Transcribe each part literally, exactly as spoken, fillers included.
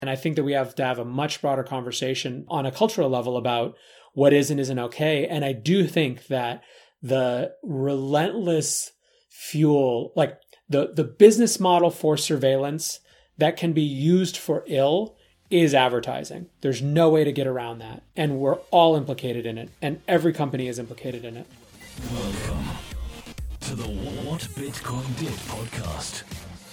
And I think that we have to have a much broader conversation on a cultural level about what is and isn't okay. And I do think that the relentless fuel, like the, the business model for surveillance that can be used for ill is advertising. There's no way to get around that. And we're all implicated in it. And every company is implicated in it. Welcome to the What Bitcoin Did podcast.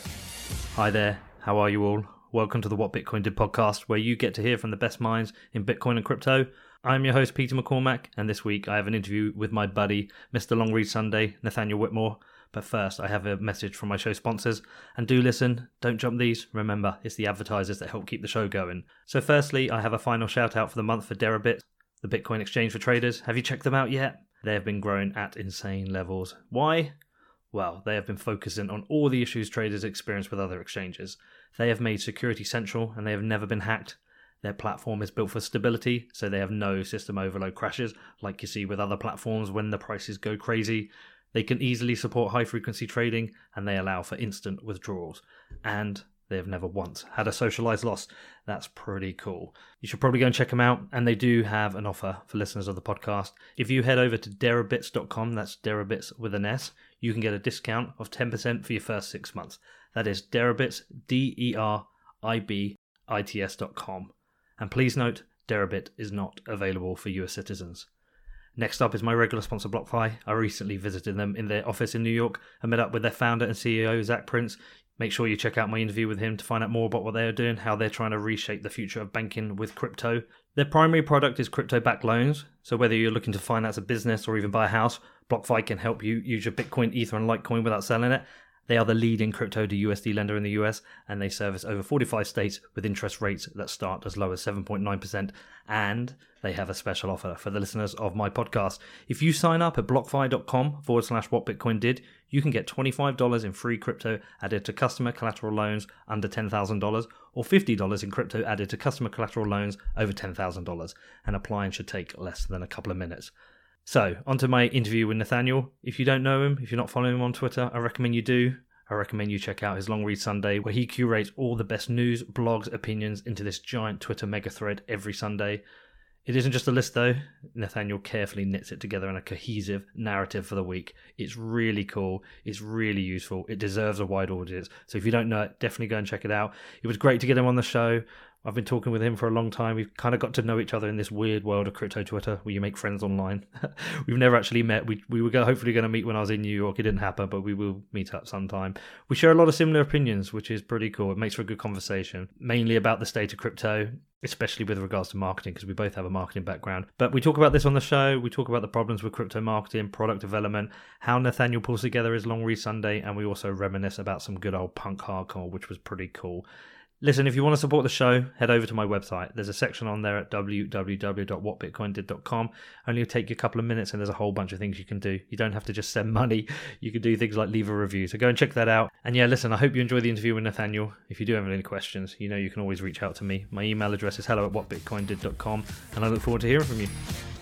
Hi there, how are you all? Welcome to the What Bitcoin Did podcast, where you get to hear from the best minds in Bitcoin and crypto. I'm your host, Peter McCormack, and this week I have an interview with my buddy, Mister Long Read Sunday, Nathaniel Whitmore. But first, I have a message from my show sponsors. And do listen, don't jump these. Remember, it's the advertisers that help keep the show going. So firstly, I have a final shout out for the month for Deribit, the Bitcoin exchange for traders. Have you checked them out yet? They have been growing at insane levels. Why? Well, they have been focusing on all the issues traders experience with other exchanges. They have made security central and they have never been hacked. Their platform is built for stability, so they have no system overload crashes like you see with other platforms when the prices go crazy. They can easily support high-frequency trading, and they allow for instant withdrawals. And they have never once had a socialized loss. That's pretty cool. You should probably go and check them out, and they do have an offer for listeners of the podcast. If you head over to deribits dot com, that's Deribits with an S, you can get a discount of ten percent for your first six months. That is Deribits, D E R I B I T S dot com. And please note, Deribit is not available for U S citizens. Next up is my regular sponsor, BlockFi. I recently visited them in their office in New York and met up with their founder and C E O, Zach Prince. Make sure you check out my interview with him to find out more about what they are doing, how they're trying to reshape the future of banking with crypto. Their primary product is crypto-backed loans. So whether you're looking to finance a business or even buy a house, BlockFi can help you use your Bitcoin, Ether, and Litecoin without selling it. They are the leading crypto to U S D lender in the U S, and they service over forty-five states with interest rates that start as low as seven point nine percent. And they have a special offer for the listeners of my podcast. If you sign up at blockfi.com forward slash what Bitcoin did, you can get twenty-five dollars in free crypto added to customer collateral loans under ten thousand dollars, or fifty dollars in crypto added to customer collateral loans over ten thousand dollars. And applying should take less than a couple of minutes. So, onto my interview with Nathaniel. If you don't know him, if you're not following him on Twitter, I recommend you do. I recommend you check out his Long Read Sunday, where he curates all the best news, blogs, opinions into this giant Twitter mega thread every Sunday. It isn't just a list though. Nathaniel carefully knits it together in a cohesive narrative for the week. It's really cool. It's really useful. It deserves a wide audience. So if you don't know it, definitely go and check it out. It was great to get him on the show. I've been talking with him for a long time. We've kind of got to know each other in this weird world of crypto Twitter where you make friends online. We've never actually met. We we were hopefully going to meet when I was in New York. It didn't happen, but we will meet up sometime. We share a lot of similar opinions, which is pretty cool. It makes for a good conversation, mainly about the state of crypto, especially with regards to marketing, because we both have a marketing background. But we talk about this on the show. We talk about the problems with crypto marketing, product development, how Nathaniel pulls together his Long Read Sunday, and we also reminisce about some good old punk hardcore, which was pretty cool. Listen, if you want to support the show, head over to my website. There's a section on there at w w w dot what bitcoin did dot com. Only will take you a couple of minutes, and there's a whole bunch of things you can do. You don't have to just send money. You can do things like leave a review. So go and check that out. And yeah, listen, I hope you enjoy the interview with Nathaniel. If you do have any questions, you know you can always reach out to me. My email address is hello at what bitcoin did dot com, and I look forward to hearing from you.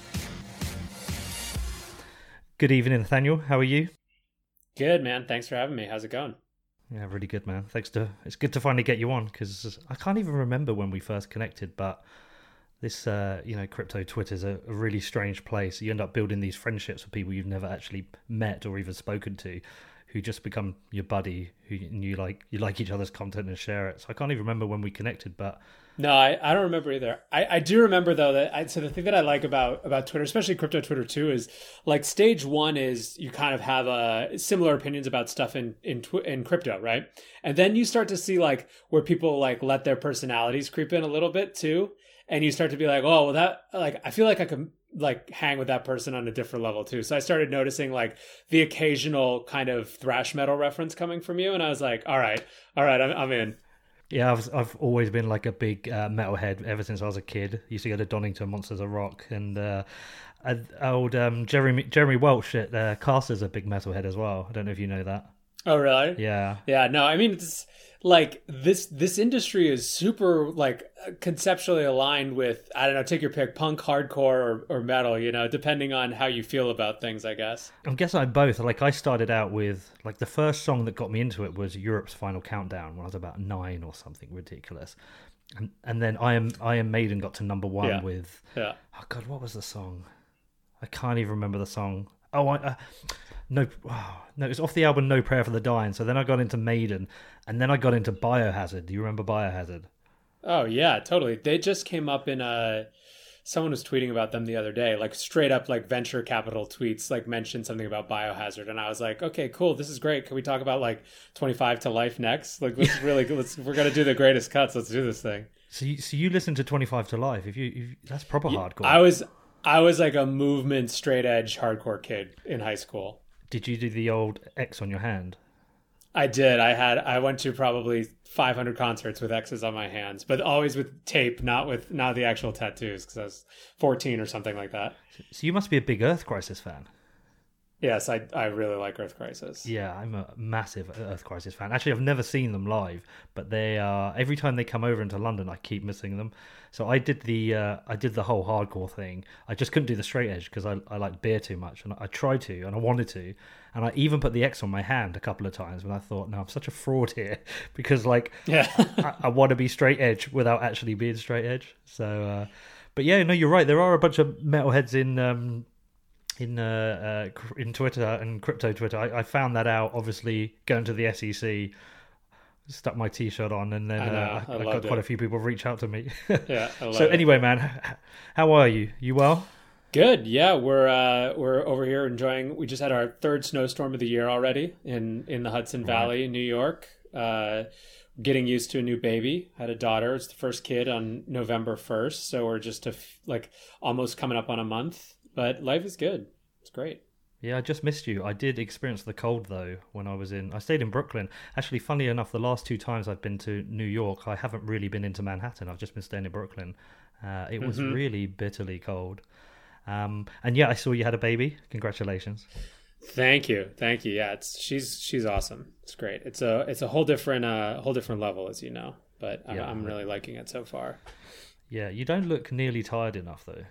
Good evening, Nathaniel. How are you? Good, man. Thanks for having me. How's it going? Yeah, really good, man. Thanks to it's good to finally get you on, because I can't even remember when we first connected, but this, uh, you know, crypto Twitter's a, a really strange place. You end up building these friendships with people you've never actually met or even spoken to, who just become your buddy, who and you like you like each other's content and share it. So I can't even remember when we connected, but no, I, I don't remember either. I, I do remember though that I, so the thing that I like about about Twitter, especially crypto Twitter too, is like stage one is you kind of have uh, similar opinions about stuff in in tw- in crypto, right? And then you start to see like where people like let their personalities creep in a little bit too, and you start to be like, oh, well that like I feel like I can like hang with that person on a different level too. So I started noticing like the occasional kind of thrash metal reference coming from you, and I was like, all right, all right, I'm, I'm in. Yeah, I've I've always been like a big uh, metalhead ever since I was a kid. Used to go to Donington Monsters of Rock, and uh, old um, Jeremy Jeremy Welch at uh, Caster's a big metalhead as well. I don't know if you know that. Oh, really? Yeah. Yeah. No, I mean, it's like this. This industry is super like conceptually aligned with, I don't know, take your pick, punk, hardcore, or, or metal. You know, depending on how you feel about things, I guess. I guess I both. Like I started out with like the first song that got me into it was Europe's Final Countdown when I was about nine or something ridiculous. and, and then I am I Am Maiden got to number one Yeah. with Yeah. oh god, what was the song? I can't even remember the song. Oh, I, uh, no, oh, no, it was off the album No Prayer for the Dying. So then I got into Maiden, and then I got into Biohazard. Do you remember Biohazard? Oh yeah, totally. They just came up in a. Someone was tweeting about them the other day, like straight up like venture capital tweets, like mentioned something about Biohazard, and I was like, okay, cool, this is great. Can we talk about like twenty-five to Life next? Like, let's really let's we're gonna do the greatest cuts. Let's do this thing. So you, so you listen to twenty-five to Life? If you, if, that's proper Yeah, hardcore. I was I was like a movement straight edge hardcore kid in high school. Did you do the old X on your hand? I did. I had. I went to probably five hundred concerts with X's on my hands, but always with tape, not with not the actual tattoos, because I was fourteen or something like that. So you must be a big Earth Crisis fan. Yes, I I really like Earth Crisis. Yeah, I'm a massive Earth Crisis fan. Actually, I've never seen them live, but they are every time they come over into London, I keep missing them. So I did the uh, I did the whole hardcore thing. I just couldn't do the straight edge because I I like beer too much, and I tried to, and I wanted to, and I even put the X on my hand a couple of times when I thought, no, I'm such a fraud here because like Yeah. I, I want to be straight edge without actually being straight edge. So, uh, but yeah, no, you're right. There are a bunch of metalheads in. Um, in uh, uh, in Twitter and crypto Twitter. I, I found that out, obviously, going to the S E C, stuck my T-shirt on, and then I know, uh, I I, I got loved quite it. a few people reach out to me. Yeah. I love So it. anyway, man, how are you? You well? Good. Yeah, we're uh, we're over here enjoying. We just had our third snowstorm of the year already in in the Hudson Valley in New York. Uh, getting used to a new baby. Had a daughter. It's the first kid on November first, so we're just a f- like almost coming up on a month. But life is good. It's great. Yeah, I just missed you. I did experience the cold though when I was in. I stayed in Brooklyn. Actually, funny enough, the last two times I've been to New York, I haven't really been into Manhattan. I've just been staying in Brooklyn. Uh, it was Mhm. really bitterly cold. Um, and yeah, I saw you had a baby. Congratulations. Thank you, thank you. Yeah, it's she's she's awesome. It's great. It's a it's a whole different uh whole different level, as you know. But I'm, Yeah. I'm really liking it so far. Yeah, you don't look nearly tired enough though.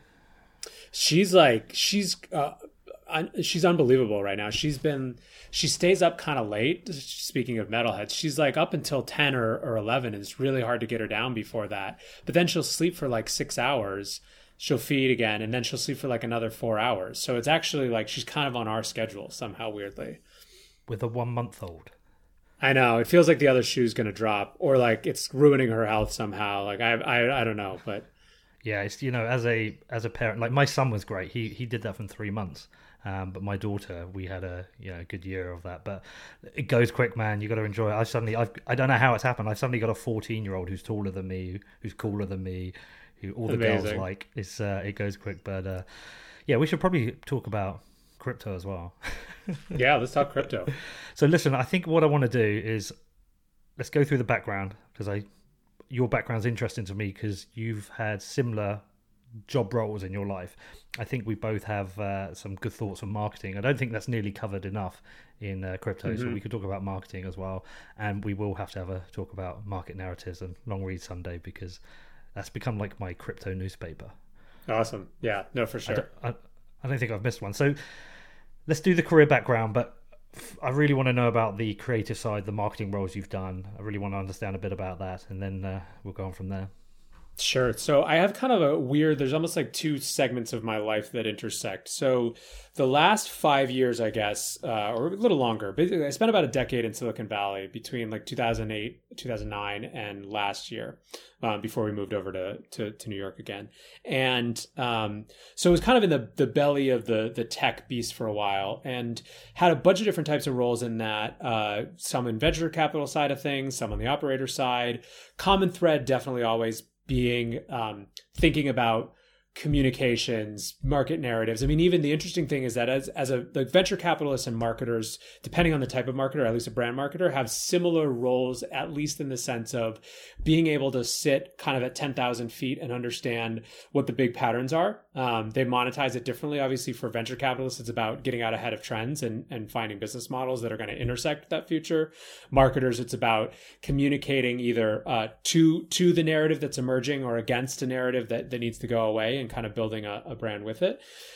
She's like she's uh, un- she's unbelievable right now. She's been she stays up kind of late. Speaking of metalheads, she's like up until ten or, or eleven, and it's really hard to get her down before that. But then she'll sleep for like six hours. She'll feed again, and then she'll sleep for like another four hours. So it's actually like she's kind of on our schedule somehow, weirdly. With a one month old. I know it feels like the other shoe's gonna drop, or like it's ruining her health somehow. Like I I I don't know, but. Yeah, it's you know, as a as a parent, like my son was great. He he did that from three months. Um, but my daughter, we had a you know good year of that. But it goes quick, man. You got to enjoy it. I suddenly, I've, I don't know how it's happened. I've suddenly got a fourteen year old who's taller than me, who's cooler than me, who all the girls Amazing. like. It's uh, it goes quick, but uh, yeah, we should probably talk about crypto as well. Yeah, let's talk crypto. So listen, I think what I want to do is let's go through the background because I your background's interesting to me because you've had similar job roles in your life. I think we both have uh, some good thoughts on marketing. I don't think that's nearly covered enough in uh, crypto, Mm-hmm. so we could talk about marketing as well. And we will have to have a talk about market narratives and long read Sunday because that's become like my crypto newspaper. Awesome. Yeah, no, for I sure. don't, I, I don't think I've missed one. So let's do the career background, but f- I really want to know about the creative side, the marketing roles you've done. I really want to understand a bit about that, and then uh, we'll go on from there. Sure. So I have kind of a weird, there's almost like two segments of my life that intersect. So the last five years, I guess, uh, or a little longer, basically, I spent about a decade in Silicon Valley between like two thousand eight, two thousand nine, and last year um, before we moved over to, to, to New York again. And um, so it was kind of in the, the belly of the, the tech beast for a while and had a bunch of different types of roles in that, uh, some in venture capital side of things, some on the operator side. Common thread definitely always being um, thinking about communications, market narratives. I mean, even the interesting thing is that as as a like venture capitalists and marketers, depending on the type of marketer, at least a brand marketer, have similar roles, at least in the sense of being able to sit kind of at ten thousand feet and understand what the big patterns are. Um, they monetize it differently. Obviously, for venture capitalists, it's about getting out ahead of trends and, and finding business models that are going to intersect that future. Marketers, it's about communicating either uh, to to the narrative that's emerging or against a narrative that, that needs to go away and kind of building a, a brand with it.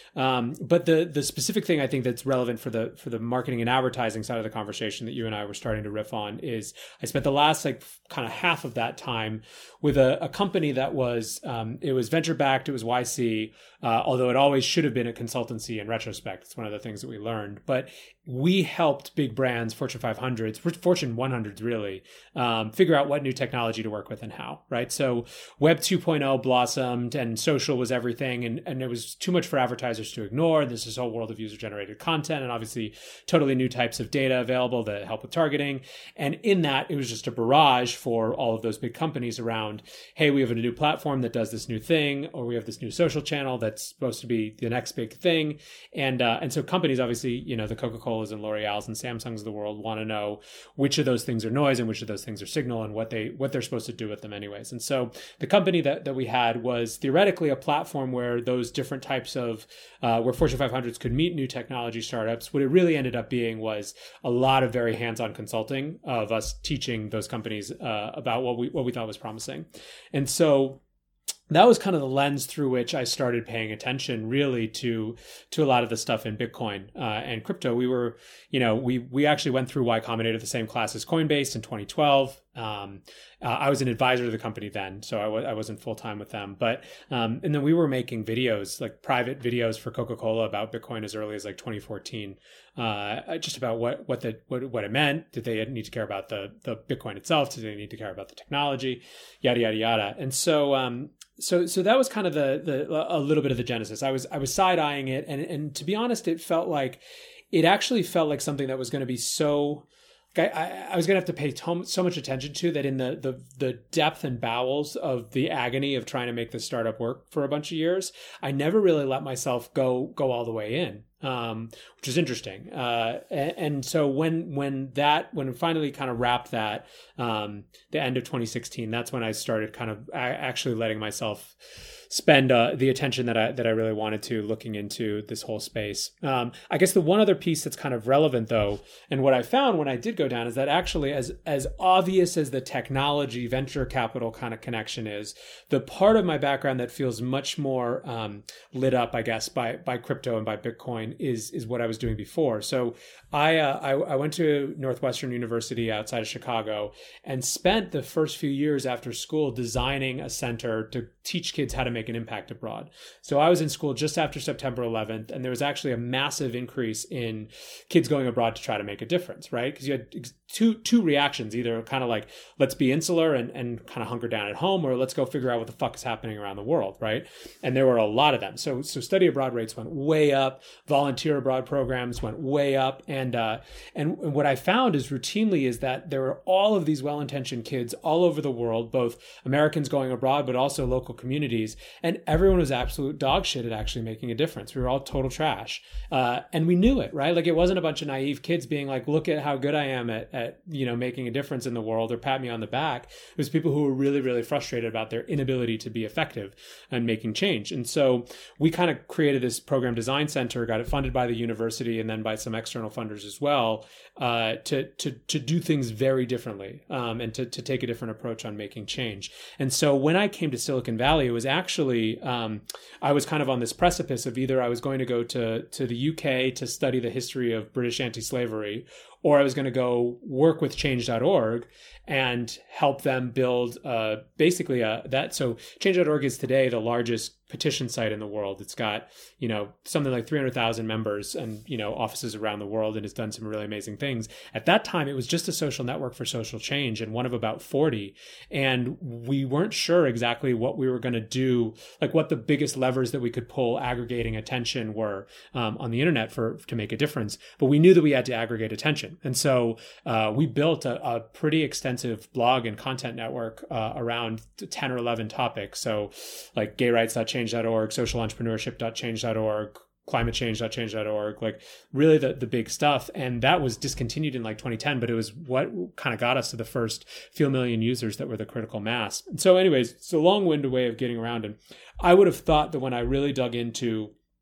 Um, but the the specific thing I think that's relevant for the for the marketing and advertising side of the conversation that you and I were starting to riff on is I spent the last like kind of half of that time with a, a company that was um, it was venture backed, it was Y C, uh, although it always should have been a consultancy in retrospect. It's one of the things that we learned. But we helped big brands, Fortune five hundreds, Fortune one hundreds really, um, figure out what new technology to work with and how, right? So Web two point oh blossomed and social was everything, and, and it was too much for advertisers to ignore. There's this whole world of user-generated content and obviously totally new types of data available that help with targeting. And in that, it was just a barrage for all of those big companies around, hey, we have a new platform that does this new thing, or we have this new social channel that's supposed to be the next big thing. And uh, and so companies, obviously, you know, the Coca-Colas and L'Oreals and Samsungs of the world want to know which of those things are noise and which of those things are signal and what they what they're supposed to do with them anyways. And so the company that, that we had was theoretically a platform where those different types of, uh, where Fortune five hundreds could meet new technology startups. What it really ended up being was a lot of very hands-on consulting of us teaching those companies uh, about what we what we thought was promising. And so that was kind of the lens through which I started paying attention really to to a lot of the stuff in Bitcoin uh, and crypto. We were, you know, we we actually went through Y Combinator, the same class as Coinbase in twenty twelve. Um, uh, I was an advisor to the company then, so I w- I wasn't full time with them. But um, and then we were making videos, like private videos for Coca-Cola about Bitcoin as early as like twenty fourteen, uh, just about what what the what, what it meant. Did they need to care about the the Bitcoin itself? Did they need to care about the technology? Yada yada yada. And so. Um, So, so that was kind of the, the, a little bit of the genesis. I was, I was side eyeing it. And, and to be honest, it felt like, it actually felt like something that was going to be so, I, I was going to have to pay to, so much attention to that in the, the, the depth and bowels of the agony of trying to make this startup work for a bunch of years. I never really let myself go, go all the way in. Um, which is interesting. Uh, and, and so when, when that, when we finally kind of wrapped that, um, the end of twenty sixteen, that's when I started kind of actually letting myself spend uh, the attention that I that I really wanted to looking into this whole space. Um, I guess the one other piece that's kind of relevant though, and what I found when I did go down is that actually as as obvious as the technology venture capital kind of connection is, the part of my background that feels much more um, lit up, I guess, by by crypto and by Bitcoin is is what I was doing before. So I uh, I, I went to Northwestern University outside of Chicago and spent the first few years after school designing a center to teach kids how to make an impact abroad. So I was in school just after September eleventh, and there was actually a massive increase in kids going abroad to try to make a difference, right? Because you had two two reactions, either kind of like, let's be insular and, and kind of hunker down at home, or let's go figure out what the fuck is happening around the world, right? And there were a lot of them. So so study abroad rates went way up, volunteer abroad programs went way up, and uh, and what I found is routinely is that there were all of these well-intentioned kids all over the world, both Americans going abroad, but also local communities, and everyone was absolute dog shit at actually making a difference. We were all total trash. Uh, and we knew it, right? Like it wasn't a bunch of naive kids being like, look at how good I am at, at, you know, making a difference in the world or pat me on the back. It was people who were really, really frustrated about their inability to be effective and making change. And so we kind of created this program design center, got it funded by the university and then by some external funders as well, uh, to, to, to do things very differently, um, and to, to take a different approach on making change. And so when I came to Silicon Valley, it was actually, um, I was kind of on this precipice of either I was going to go to, to the U K to study the history of British anti-slavery, or I was going to go work with change dot org and help them build uh, basically a, that. So change dot org is today the largest petition site in the world. It's got, you know, something like three hundred thousand members and, you know, offices around the world, and has done some really amazing things. At that time, it was just a social network for social change and one of about forty. And we weren't sure exactly what we were going to do, like what the biggest levers that we could pull aggregating attention were um, on the internet for to make a difference. But we knew that we had to aggregate attention. And so uh, we built a, a pretty extensive blog and content network uh, around ten or eleven topics. So like gay rights dot change dot org, social entrepreneurship dot change dot org, climate change dot change dot org, like really the, the big stuff. And that was discontinued in like twenty ten, but it was what kind of got us to the first few million users that were the critical mass. And so anyways, it's a long-winded way of getting around. And I would have thought that when I really dug into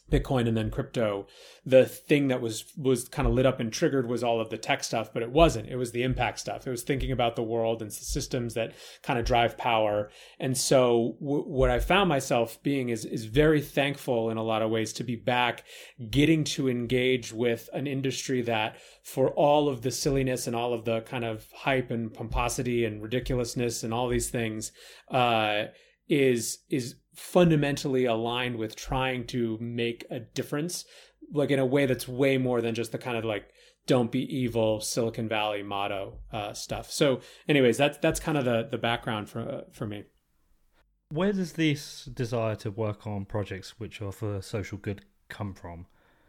Bitcoin and then crypto, the thing that was was kind of lit up and triggered was all of the tech stuff, but it wasn't. It was the impact stuff. It was thinking about the world and the systems that kind of drive power. And so w- what I found myself being is is very thankful in a lot of ways to be back, getting to engage with an industry that, for all of the silliness and all of the kind of hype and pomposity and ridiculousness and all these things, uh, is is fundamentally aligned with trying to make a difference, like in a way that's way more than just the kind of like "don't be evil" Silicon Valley motto uh, stuff. So, anyways, that's that's kind of the the background for uh, for me. Where does this desire to work on projects which are for social good come from?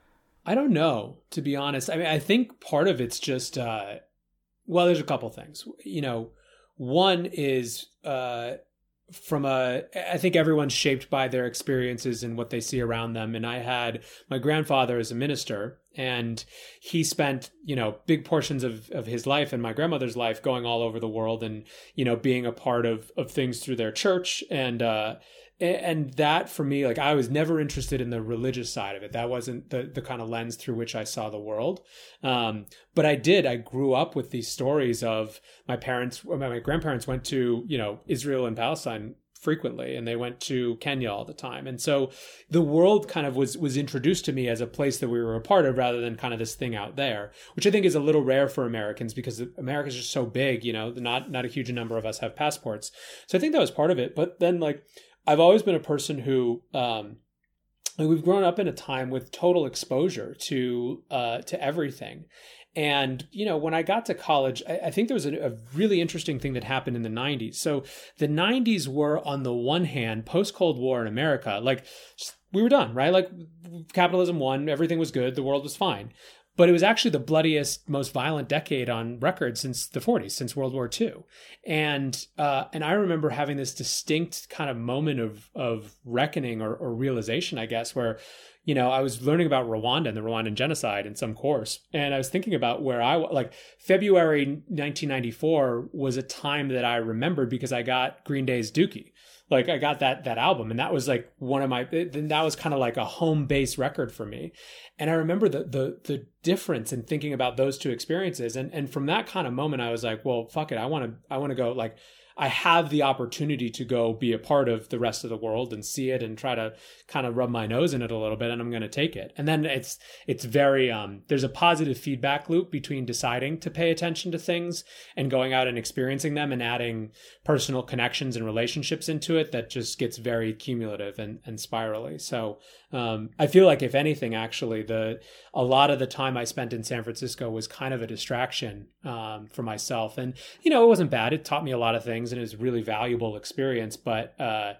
I don't know, to be honest. I mean, I think part of it's just uh, well, there's a couple things. You know, one is. Uh, From a, I think everyone's shaped by their experiences and what they see around them. And I had my grandfather as a minister, and he spent, you know, big portions of, of his life and my grandmother's life going all over the world and, you know, being a part of, of things through their church. And, uh, and that for me, like I was never interested in the religious side of it. That wasn't the, the kind of lens through which I saw the world. Um, but I did, I grew up with these stories of my parents, my grandparents went to, you know, Israel and Palestine frequently, and they went to Kenya all the time. And so the world kind of was, was introduced to me as a place that we were a part of rather than kind of this thing out there, which I think is a little rare for Americans because America's just so big, you know, not, not a huge number of us have passports. So I think that was part of it. But then like, I've always been a person who, um, we've grown up in a time with total exposure to uh, to everything. And, you know, when I got to college, I, I think there was a, a really interesting thing that happened in the nineties. So the nineties were, on the one hand, post-Cold War in America, like we were done, right? Like capitalism won, everything was good, the world was fine. But it was actually the bloodiest, most violent decade on record since the forties, since World War Two. And uh, and I remember having this distinct kind of moment of of reckoning or, or realization, I guess, where, you know, I was learning about Rwanda and the Rwandan genocide in some course. And I was thinking about where I, like February nineteen ninety-four was a time that I remembered because I got Green Day's Dookie. Like I got that that album, and that was like one of my, then that was kind of like a home base record for me. And I remember the the the difference in thinking about those two experiences. And and from that kind of moment, I was like, well, fuck it. I want to I want to go, like, I have the opportunity to go be a part of the rest of the world and see it and try to kind of rub my nose in it a little bit, and I'm going to take it. And then it's it's very um there's a positive feedback loop between deciding to pay attention to things and going out and experiencing them and adding personal connections and relationships into it that just gets very cumulative and, and spirally. So um I feel like, if anything, actually the a lot of the time I spent in San Francisco was kind of a distraction um for myself. And, you know, it wasn't bad. It taught me a lot of things, and it was a really valuable experience. But, uh,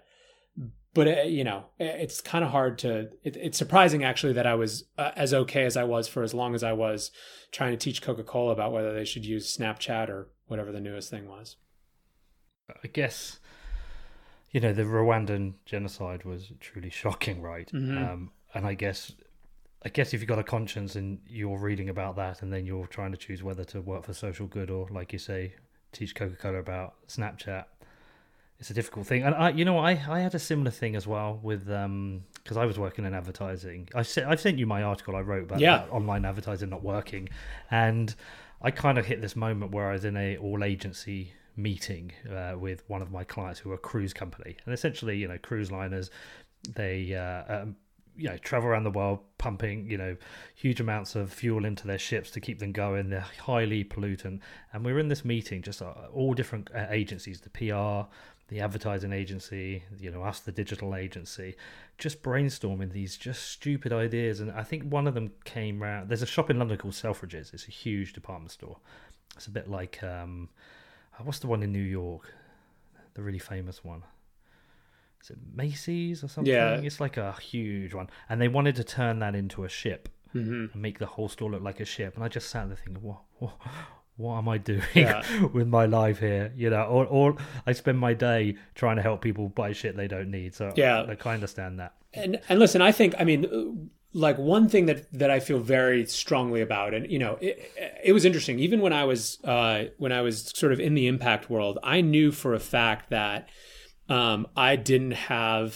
but uh, you know, it's kind of hard to, it, it's surprising actually that I was uh, as okay as I was for as long as I was trying to teach Coca-Cola about whether they should use Snapchat or whatever the newest thing was. I guess, you know, the Rwandan genocide was truly shocking, right? Mm-hmm. Um, and I guess, I guess if you've got a conscience and you're reading about that, and then you're trying to choose whether to work for social good or, like you say, teach Coca-Cola about Snapchat, it's a difficult thing. And I, you know, I, I had a similar thing as well with, um, because I was working in advertising. I sent, I've sent you my article I wrote about, yeah. about online advertising not working, and I kind of hit this moment where I was in a all agency meeting uh, with one of my clients who are a cruise company, and essentially, you know, cruise liners, they uh, um, you know, travel around the world pumping, you know, huge amounts of fuel into their ships to keep them going. They're highly pollutant. And we were in this meeting, just uh, all different uh, agencies, the P R, the advertising agency, you know, us, the digital agency, just brainstorming these just stupid ideas. And I think one of them came round. There's a shop in London called Selfridges. It's a huge department store. It's a bit like, um, what's the one in New York? The really famous one. Is it Macy's or something? Yeah. It's like a huge one. And they wanted to turn that into a ship mm-hmm. and make the whole store look like a ship. And I just sat there thinking, what, what, what am I doing yeah. with my life here? You know, or, or I spend my day trying to help people buy shit they don't need. So yeah. I, I kind of understand that. And and listen, I think, I mean, like one thing that, that I feel very strongly about, and, you know, it, it was interesting. Even when I was, uh, when I was sort of in the impact world, I knew for a fact that Um, I didn't have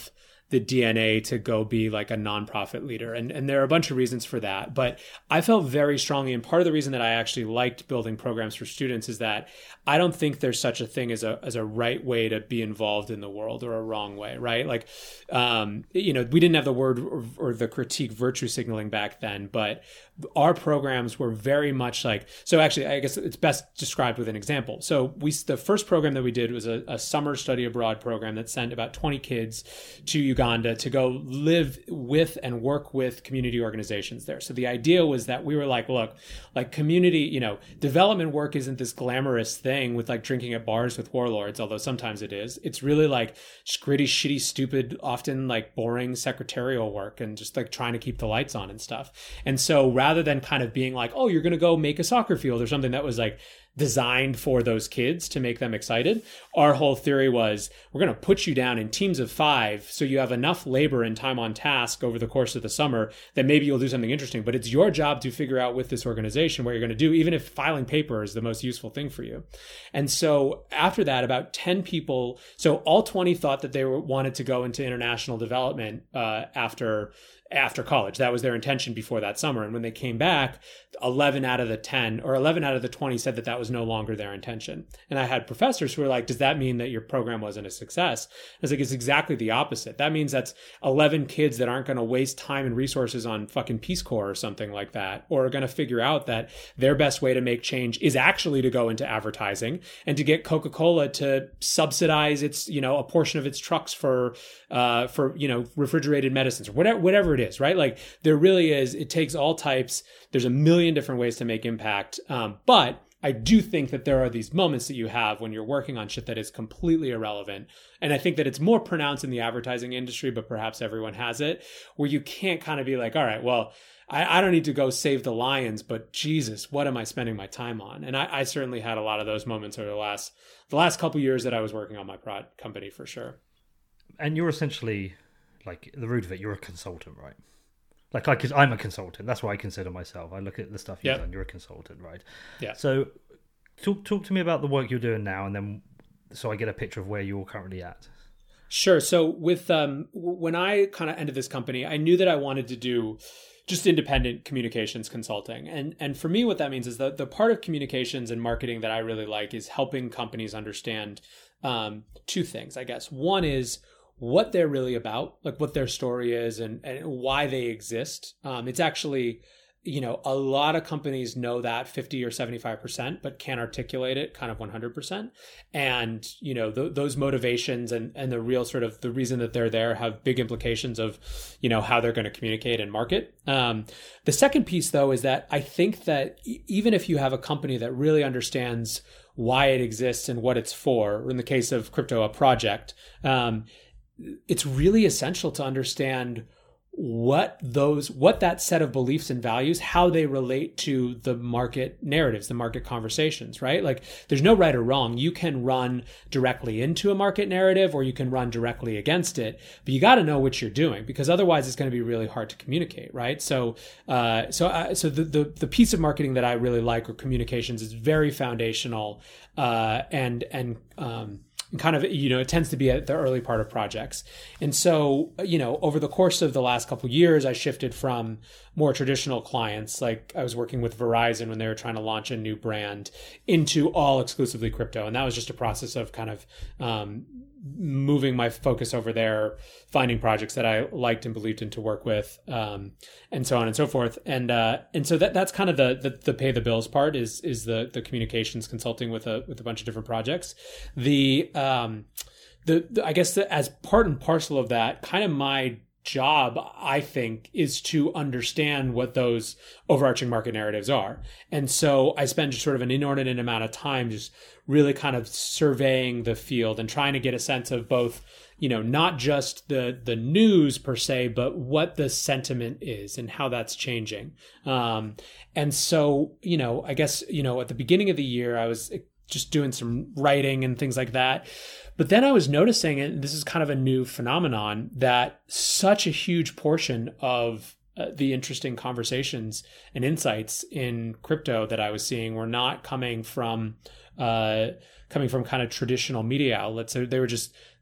the D N A to go be like a nonprofit leader. And, and there are a bunch of reasons for that. But I felt very strongly, and part of the reason that I actually liked building programs for students is that I don't think there's such a thing as a as a right way to be involved in the world or a wrong way, right? Like, um, you know, we didn't have the word or, or the critique virtue signaling back then, but our programs were very much like, so actually, I guess it's best described with an example. So we, the first program that we did was a, a summer study abroad program that sent about twenty kids to Uganda to go live with and work with community organizations there. So the idea was that we were like, look, like community, you know, development work isn't this glamorous thing with like drinking at bars with warlords, although sometimes it is. It's really like gritty, shitty, stupid, often like boring secretarial work and just like trying to keep the lights on and stuff. And so rather than kind of being like, oh, you're going to go make a soccer field or something that was like designed for those kids to make them excited, our whole theory was we're going to put you down in teams of five so you have enough labor and time on task over the course of the summer that maybe you'll do something interesting. But it's your job to figure out with this organization what you're going to do, even if filing paper is the most useful thing for you. And so after that, about ten people, so all twenty thought that they were, wanted to go into international development uh, after after college. That was their intention before that summer. And when they came back, eleven out of the ten or eleven out of the twenty said that that was no longer their intention. And I had professors who were like, does that mean that your program wasn't a success? I was like, it's exactly the opposite. That means that's eleven kids that aren't going to waste time and resources on fucking Peace Corps or something like that, or are going to figure out that their best way to make change is actually to go into advertising and to get Coca-Cola to subsidize its, you know, a portion of its trucks for, uh, for, you know, refrigerated medicines or whatever, whatever it is, right? Like there really is, it takes all types. There's a million different ways to make impact. Um, but I do think that there are these moments that you have when you're working on shit that is completely irrelevant. And I think that it's more pronounced in the advertising industry, but perhaps everyone has it, where you can't kind of be like, all right, well, I, I don't need to go save the lions, but Jesus, what am I spending my time on? And I, I certainly had a lot of those moments over the last, the last couple of years that I was working on my prod company for sure. And you're essentially, like, the root of it, you're a consultant, right? Like, I, I'm a consultant. That's what I consider myself. I look at the stuff you've yep. done. You're a consultant, right? Yeah. So talk talk to me about the work you're doing now, and then so I get a picture of where you're currently at. Sure. So with um, when I kind of ended this company, I knew that I wanted to do just independent communications consulting. And and for me, what that means is that the part of communications and marketing that I really like is helping companies understand um, two things, I guess. One is what they're really about, like what their story is and, and why they exist. Um, it's actually, you know, a lot of companies know that fifty or seventy-five percent, but can't articulate it kind of one hundred percent. And, you know, th- those motivations and, and the real sort of the reason that they're there have big implications of, you know, how they're going to communicate and market. Um, the second piece, though, is that I think that even if you have a company that really understands why it exists and what it's for, or in the case of crypto, a project, um, it's really essential to understand what those, what that set of beliefs and values, how they relate to the market narratives, the market conversations, right? Like there's no right or wrong. You can run directly into a market narrative or you can run directly against it, but you got to know what you're doing because otherwise it's going to be really hard to communicate, right? So, uh, so, uh, so the, the, the piece of marketing that I really like or communications is very foundational, uh, and, and, um, kind of, you know, it tends to be at the early part of projects. And so, you know, over the course of the last couple of years, I shifted from more traditional clients, like I was working with Verizon when they were trying to launch a new brand, into all exclusively crypto. And that was just a process of kind of um, moving my focus over there, finding projects that I liked and believed in to work with, um, and so on and so forth. And uh, and so that that's kind of the, the the pay the bills part is is the the communications consulting with a with a bunch of different projects. The um, the, the I guess the, as part and parcel of that, kind of my job, I think, is to understand what those overarching market narratives are. And so I spend just sort of an inordinate amount of time just really kind of surveying the field and trying to get a sense of both, you know, not just the the news per se, but what the sentiment is and how that's changing. Um, and so, you know, I guess, you know, at the beginning of the year, I was just doing some writing and things like that. But then I was noticing, and this is kind of a new phenomenon, that such a huge portion of uh, the interesting conversations and insights in crypto that I was seeing were not coming from uh, coming from kind of traditional media outlets. They were just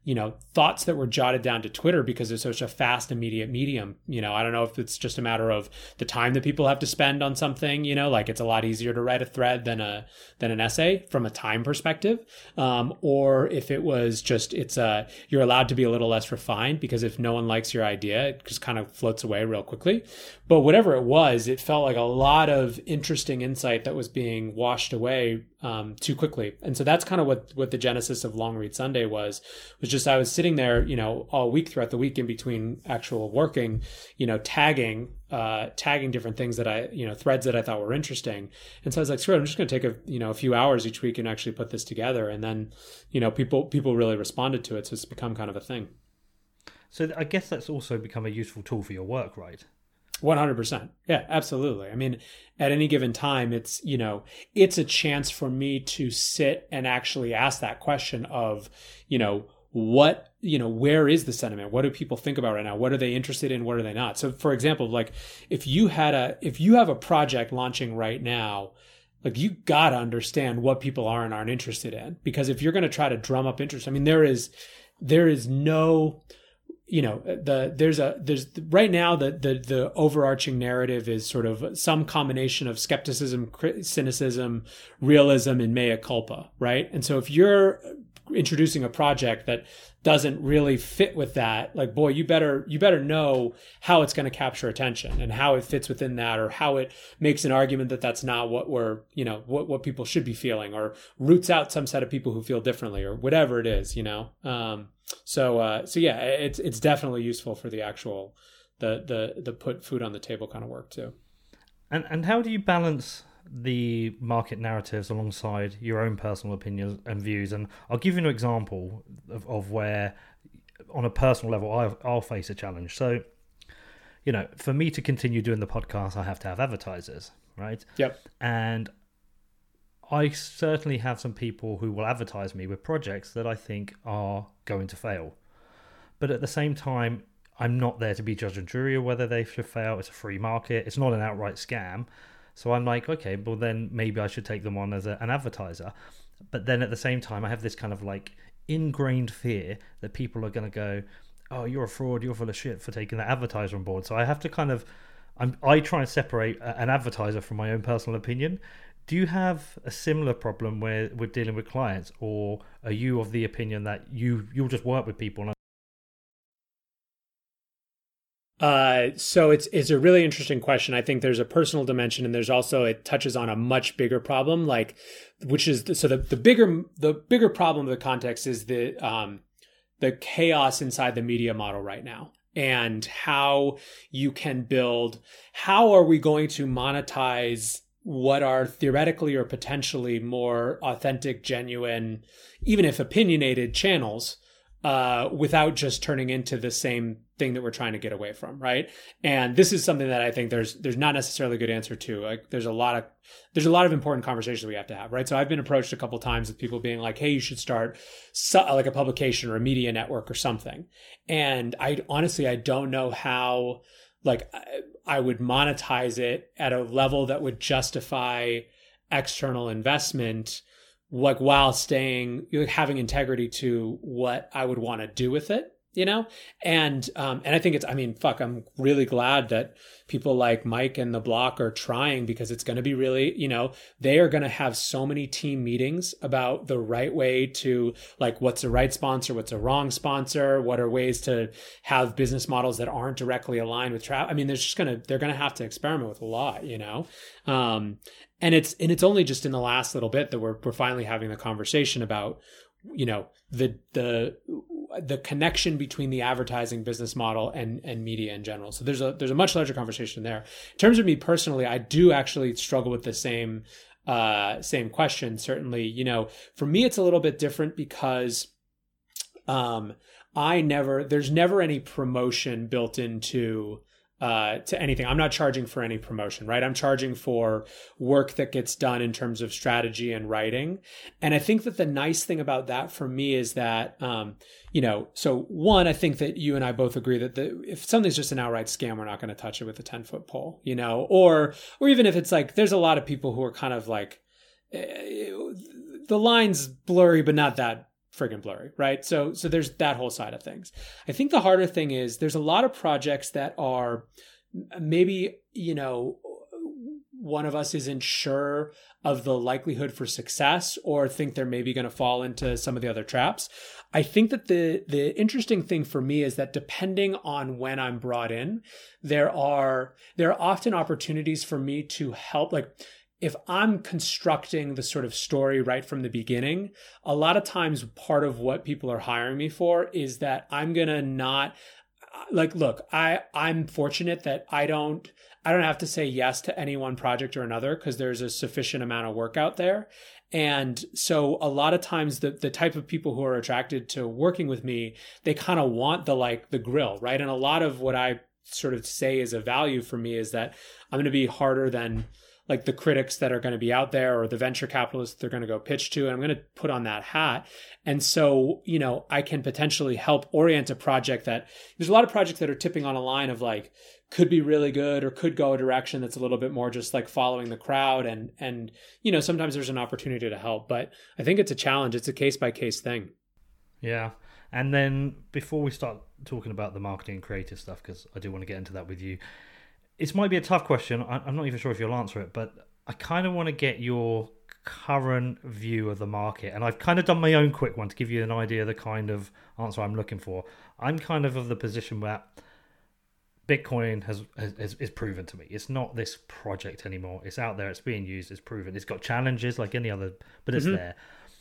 you know, thoughts that were jotted down to Twitter because it's such a fast, immediate medium. You know, I don't know if it's just a matter of the time that people have to spend on something, you know, like it's a lot easier to write a thread than a, than an essay from a time perspective. Um, or if it was just, it's a, you're allowed to be a little less refined because if no one likes your idea, it just kind of floats away real quickly. But whatever it was, it felt like a lot of interesting insight that was being washed away um, too quickly. And so that's kind of what, what the genesis of Long Read Sunday was, was just I was sitting there, you know, all week throughout the week in between actual working, you know, tagging, uh, tagging different things that I, you know, threads that I thought were interesting. And so I was like, screw it, I'm just going to take a, you know, a few hours each week and actually put this together. And then, you know, people, people really responded to it. So it's become kind of a thing. So I guess that's also become a useful tool for your work, right? one hundred percent. Yeah, absolutely. I mean, at any given time, it's, you know, it's a chance for me to sit and actually ask that question of, you know, what, you know, where is the sentiment? What do people think about right now? What are they interested in? What are they not? So for example, like if you had a, if you have a project launching right now, like you got to understand what people are and aren't interested in, because if you're going to try to drum up interest, I mean, there is, there is no, you know, the there's a there's right now the the the overarching narrative is sort of some combination of skepticism, cynicism, realism, and mea culpa, right? And so if you're introducing a project that doesn't really fit with that, like, boy, you better you better know how it's going to capture attention and how it fits within that, or how it makes an argument that that's not what we're, you know, what what people should be feeling, or roots out some set of people who feel differently, or whatever it is, you know. Um, so uh, so yeah, it's it's definitely useful for the actual the the the put food on the table kind of work too. And and how do you balance the market narratives alongside your own personal opinions and views? And I'll give you an example of, of where on a personal level I, I'll face a challenge. So, you know, for me to continue doing the podcast, I have to have advertisers, right? Yep. And I certainly have some people who will advertise me with projects that I think are going to fail. But at the same time, I'm not there to be judge and jury of whether they should fail. It's a free market. It's not an outright scam. So I'm like, okay, well then maybe I should take them on as a, an advertiser. But then at the same time, I have this kind of like ingrained fear that people are going to go, oh, you're a fraud, you're full of shit for taking that advertiser on board. So I have to kind of, I'm, I try and separate an advertiser from my own personal opinion. Do you have a similar problem where we're dealing with clients, or are you of the opinion that you, you'll just work with people? And Uh, so it's it's a really interesting question. I think there's a personal dimension, and there's also, it touches on a much bigger problem, like, which is the, so the the bigger the bigger problem of the context is the um the chaos inside the media model right now, and how you can build. How are we going to monetize what are theoretically or potentially more authentic, genuine, even if opinionated channels, uh, without just turning into the same thing that we're trying to get away from, right? And this is something that I think there's there's not necessarily a good answer to. Like, there's a lot of there's a lot of important conversations we have to have, right? So I've been approached a couple of times with people being like, "Hey, you should start so, like a publication or a media network or something." And I honestly I don't know how, like, I, I would monetize it at a level that would justify external investment, like while staying, having integrity to what I would want to do with it, you know? And, um, and I think it's, I mean, fuck, I'm really glad that people like Mike and The Block are trying, because it's going to be really, you know, they are going to have so many team meetings about the right way to, like, what's the right sponsor, what's a wrong sponsor, what are ways to have business models that aren't directly aligned with travel. I mean, there's just going to, they're going to have to experiment with a lot, you know? Um, and it's, and it's only just in the last little bit that we're, we're finally having the conversation about, you know, the, the, the connection between the advertising business model and, and media in general. So there's a, there's a much larger conversation there. In terms of me personally, I do actually struggle with the same, uh, same question. Certainly, you know, for me, it's a little bit different because, um, I never, there's never any promotion built into, uh, to anything. I'm not charging for any promotion, right? I'm charging for work that gets done in terms of strategy and writing. And I think that the nice thing about that for me is that, um, you know, so one, I think that you and I both agree that the, if something's just an outright scam, we're not going to touch it with a ten foot pole, you know, or, or even if it's like, there's a lot of people who are kind of like, uh, the line's blurry, but not that friggin' blurry, right? So so there's that whole side of things. I think the harder thing is there's a lot of projects that are maybe, you know, one of us isn't sure of the likelihood for success or think they're maybe going to fall into some of the other traps. I think that the the interesting thing for me is that depending on when I'm brought in, there are there are often opportunities for me to help. Like if I'm constructing the sort of story right from the beginning, a lot of times part of what people are hiring me for is that I'm going to not like, look, I I'm fortunate that I don't I don't have to say yes to any one project or another because there's a sufficient amount of work out there. And so a lot of times the, the type of people who are attracted to working with me, they kind of want the like the grill, right? And a lot of what I sort of say is a value for me is that I'm going to be harder than like the critics that are going to be out there or the venture capitalists they're going to go pitch to. And I'm going to put on that hat. And so, you know, I can potentially help orient a project that there's a lot of projects that are tipping on a line of like, could be really good or could go a direction that's a little bit more just like following the crowd. And, and, you know, sometimes there's an opportunity to help, but I think it's a challenge. It's a case by case thing. Yeah. And then before we start talking about the marketing and creative stuff, because I do want to get into that with you, it might be a tough question. I'm not even sure if you'll answer it, but I kind of want to get your current view of the market. And I've kind of done my own quick one to give you an idea of the kind of answer I'm looking for. I'm kind of of the position where Bitcoin has, has is proven to me. It's not this project anymore. It's out there. It's being used. It's proven. It's got challenges like any other, but it's mm-hmm. there.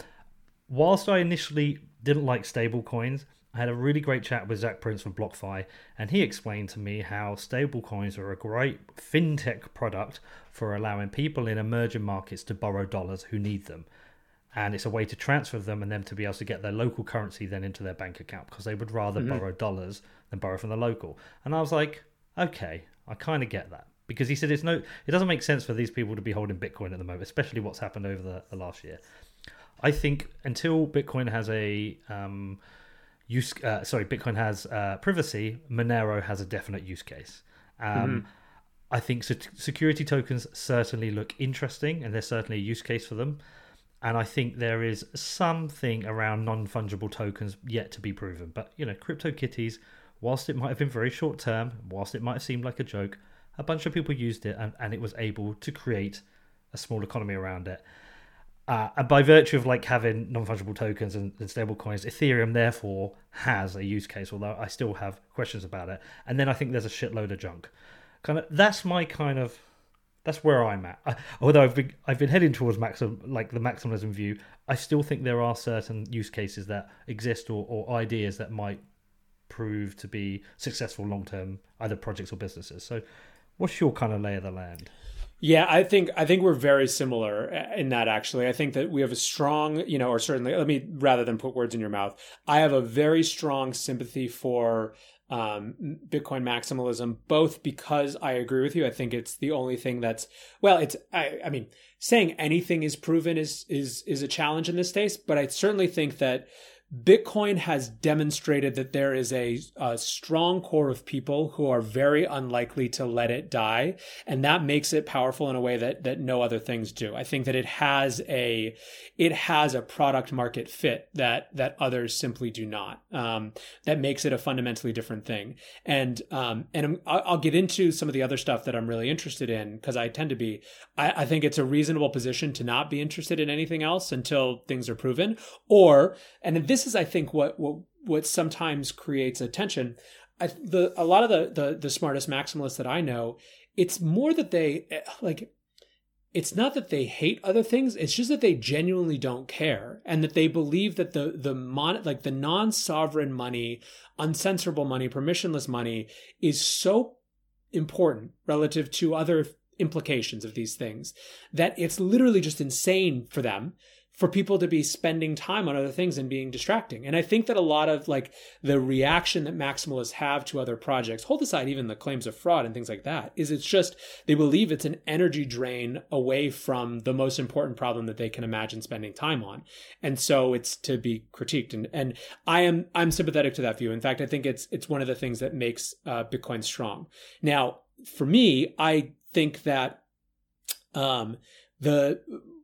Whilst I initially didn't like stable coins, I had a really great chat with Zach Prince from BlockFi, and he explained to me how stablecoins are a great fintech product for allowing people in emerging markets to borrow dollars who need them. And it's a way to transfer them and them to be able to get their local currency then into their bank account because they would rather mm-hmm. borrow dollars than borrow from the local. And I was like, okay, I kind of get that. Because he said it's no, it doesn't make sense for these people to be holding Bitcoin at the moment, especially what's happened over the, the last year. I think until Bitcoin has a... Um, Use, uh, sorry, Bitcoin has uh, privacy. Monero has a definite use case. Um, mm-hmm. I think se- security tokens certainly look interesting, and there's certainly a use case for them. And I think there is something around non-fungible tokens yet to be proven. But, you know, CryptoKitties, whilst it might have been very short term, whilst it might have seemed like a joke, a bunch of people used it and, and it was able to create a small economy around it. Uh, and by virtue of like having non-fungible tokens and, and stable coins, Ethereum therefore has a use case, although I still have questions about it. And then I think there's a shitload of junk. Kind of that's my kind of that's where I'm at. I, although I've been I've been heading towards maxim like the maximalism view, I still think there are certain use cases that exist or, or ideas that might prove to be successful long-term, either projects or businesses. So, what's your kind of lay of the land? Yeah, I think I think we're very similar in that, actually. I think that we have a strong, you know, or certainly, let me, rather than put words in your mouth, I have a very strong sympathy for um, Bitcoin maximalism, both because I agree with you. I think it's the only thing that's, well, it's, I, I mean, saying anything is proven is, is, is a challenge in this space, but I certainly think that Bitcoin has demonstrated that there is a, a strong core of people who are very unlikely to let it die. And that makes it powerful in a way that, that no other things do. I think that it has a, it has a product market fit that, that others simply do not. Um, that makes it a fundamentally different thing. And, um, and I'm, I'll get into some of the other stuff that I'm really interested in because I tend to be, I, I think it's a reasonable position to not be interested in anything else until things are proven. Or, and this This is, I think, what what what sometimes creates a tension. I, the a lot of the, the the smartest maximalists that I know, it's more that they like. It's not that they hate other things. It's just that they genuinely don't care, and that they believe that the the mon like the non-sovereign money, uncensorable money, permissionless money is so important relative to other implications of these things that it's literally just insane for them. For people to be spending time on other things and being distracting. And I think that a lot of like the reaction that maximalists have to other projects, hold aside even the claims of fraud and things like that, is it's just they believe it's an energy drain away from the most important problem that they can imagine spending time on. And so it's to be critiqued. And and I am I'm sympathetic to that view. In fact, I think it's it's one of the things that makes uh, Bitcoin strong. Now, for me, I think that um, the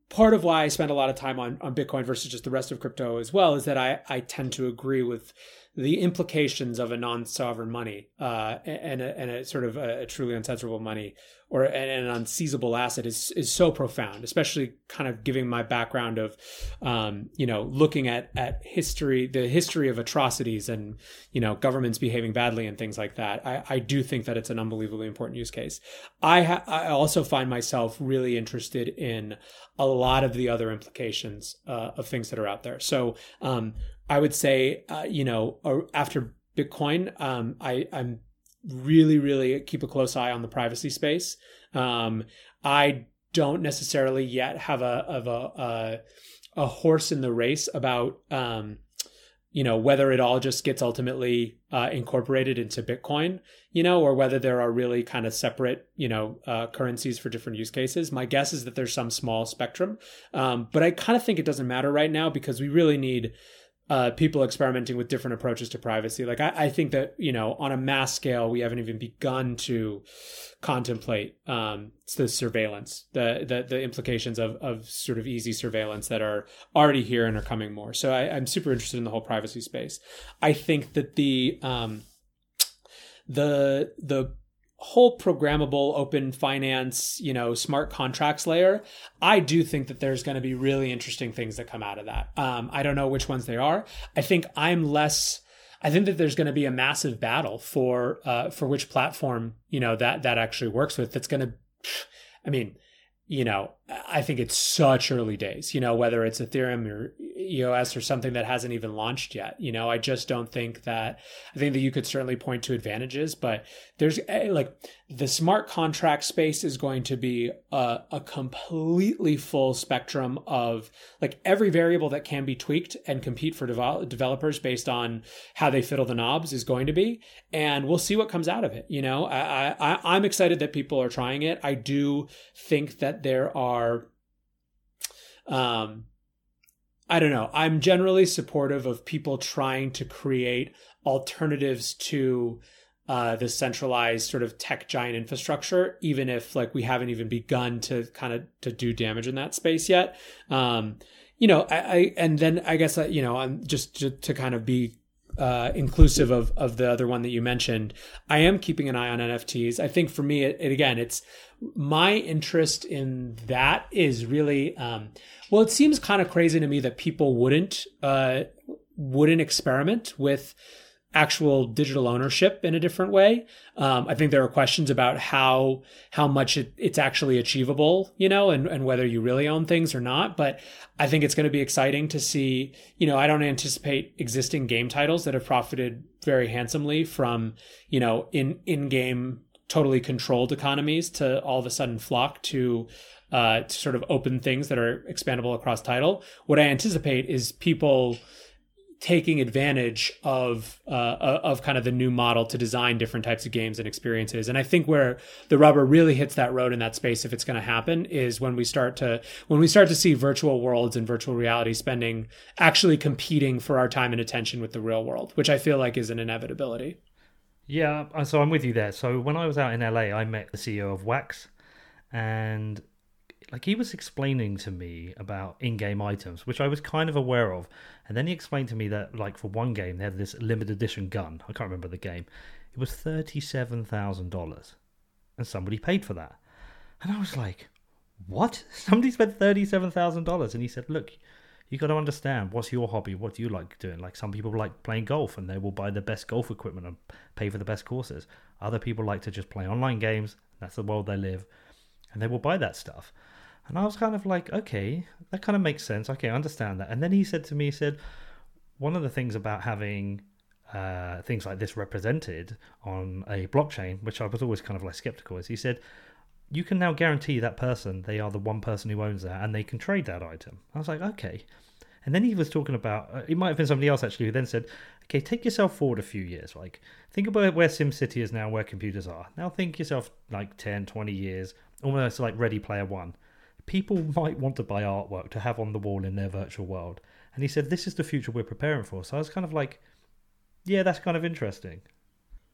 part of why I spend a lot of time on, on Bitcoin versus just the rest of crypto as well is that I, I tend to agree with the implications of a non-sovereign money uh, and, a, and a sort of a, a truly uncensorable money or an, an unseizable asset is is so profound, especially kind of giving my background of, um, you know, looking at, at history, the history of atrocities and, you know, governments behaving badly and things like that. I, I do think that it's an unbelievably important use case. I, ha- I also find myself really interested in a lot of the other implications uh, of things that are out there. So, um, I would say, uh, you know, after Bitcoin, um, I, I'm really, really keep a close eye on the privacy space. Um, I don't necessarily yet have a of a, a a horse in the race about, um, you know, whether it all just gets ultimately uh, incorporated into Bitcoin, you know, or whether there are really kind of separate, you know, uh, currencies for different use cases. My guess is that there's some small spectrum, um, but I kind of think it doesn't matter right now because we really need Uh, people experimenting with different approaches to privacy. Like I, I think that, you know, on a mass scale, we haven't even begun to contemplate um, the surveillance, the, the the implications of of sort of easy surveillance that are already here and are coming more. So I, I'm super interested in the whole privacy space. I think that the um, the the whole programmable open finance, you know, smart contracts layer, I do think that there's going to be really interesting things that come out of that. Um, I don't know which ones they are. I think I'm less, I think that there's going to be a massive battle for, uh, for which platform, you know, that, that actually works with. That's going to, I mean, you know, I think it's such early days, you know, whether it's Ethereum or E O S or something that hasn't even launched yet. You know, I just don't think that, I think that you could certainly point to advantages, but there's like the smart contract space is going to be a, a completely full spectrum of like every variable that can be tweaked and compete for devel- developers based on how they fiddle the knobs is going to be. And we'll see what comes out of it. You know, I, I, I'm excited that people are trying it. I do think that there are, um, I don't know. I'm generally supportive of people trying to create alternatives to uh, the centralized sort of tech giant infrastructure, even if like we haven't even begun to kind of to do damage in that space yet. Um, you know, I, I and then I guess you know, I'm just to, to kind of be uh, inclusive of of the other one that you mentioned. I am keeping an eye on N F Ts. I think for me, it, it again, it's my interest in that is really. Um, Well, it seems kind of crazy to me that people wouldn't uh, wouldn't experiment with actual digital ownership in a different way. Um, I think there are questions about how how much it, it's actually achievable, you know, and, and whether you really own things or not. But I think it's going to be exciting to see, you know, I don't anticipate existing game titles that have profited very handsomely from, you know, in in-game totally controlled economies to all of a sudden flock to Uh, to sort of open things that are expandable across title. What I anticipate is people taking advantage of uh, of kind of the new model to design different types of games and experiences. And I think where the rubber really hits that road in that space, if it's going to happen, is when we start to when we start to see virtual worlds and virtual reality spending actually competing for our time and attention with the real world, which I feel like is an inevitability. Yeah, so I'm with you there. So when I was out in L A, I met the C E O of Wax, and like he was explaining to me about in-game items, which I was kind of aware of. And then he explained to me that, like, for one game, they had this limited edition gun. I can't remember the game. It was thirty-seven thousand dollars. And somebody paid for that. And I was like, what? Somebody spent thirty-seven thousand dollars. And he said, look, you got to understand, what's your hobby? What do you like doing? Like, some people like playing golf and they will buy the best golf equipment and pay for the best courses. Other people like to just play online games. That's the world they live. And they will buy that stuff. And I was kind of like, okay, that kind of makes sense. Okay, I understand that. And then he said to me, he said, one of the things about having uh, things like this represented on a blockchain, which I was always kind of like skeptical, is he said, you can now guarantee that person, they are the one person who owns that and they can trade that item. I was like, okay. And then he was talking about, uh, it might have been somebody else actually who then said, okay, take yourself forward a few years. Like, think about where SimCity is now, where computers are. Now think yourself like ten, twenty years, almost like Ready Player One. People might want to buy artwork to have on the wall in their virtual world. And he said, this is the future we're preparing for. So I was kind of like, yeah, that's kind of interesting.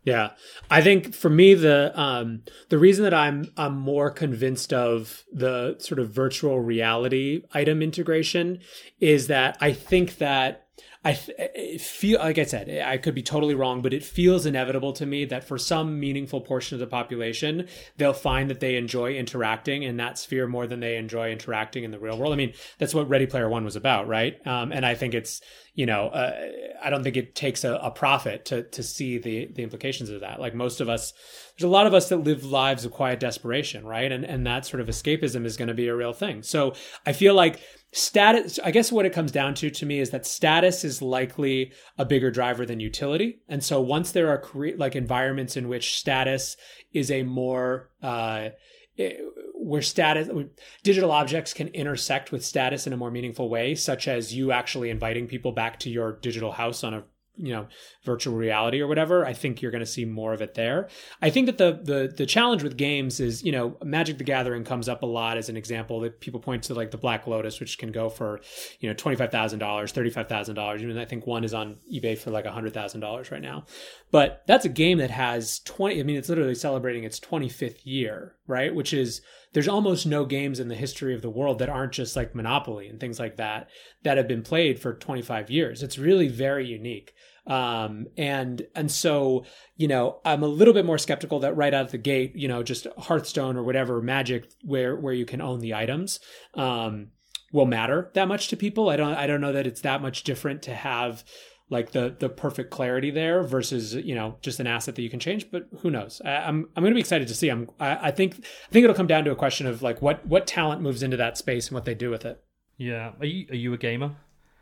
Yeah, I think for me the um, the reason that I'm I'm more convinced of the sort of virtual reality item integration is that I think that I th- feel, like I said, I could be totally wrong, but it feels inevitable to me that for some meaningful portion of the population, they'll find that they enjoy interacting in that sphere more than they enjoy interacting in the real world. I mean, that's what Ready Player One was about, right? Um, and I think it's, you know, uh, I don't think it takes a, a profit to to see the the implications of that. Like most of us, there's a lot of us that live lives of quiet desperation, right? And and that sort of escapism is going to be a real thing. So I feel like status, I guess what it comes down to to me is that status is likely a bigger driver than utility. And so once there are cre- like environments in which status is a more uh, where status digital objects can intersect with status in a more meaningful way, such as you actually inviting people back to your digital house on a you know virtual reality or whatever, I think you're going to see more of it there. I think that the the the challenge with games is, you know Magic the Gathering comes up a lot as an example that people point to, like the Black Lotus, which can go for you know twenty-five thousand dollars, thirty-five thousand dollars. Even I think one is on eBay for like one hundred thousand dollars right now. But that's a game that has twenty, I mean, it's literally celebrating its twenty-fifth year, right? Which is, there's almost no games in the history of the world that aren't just like Monopoly and things like that that have been played for twenty-five years. It's really very unique. Um, and, and so, you know, I'm a little bit more skeptical that right out of the gate, you know, just Hearthstone or whatever Magic where, where you can own the items, um, will matter that much to people. I don't, I don't know that it's that much different to have like the, the perfect clarity there versus, you know, just an asset that you can change, but who knows? I, I'm, I'm going to be excited to see. I'm, I, I think, I think it'll come down to a question of like what, what talent moves into that space and what they do with it. Yeah. Are you, are you a gamer?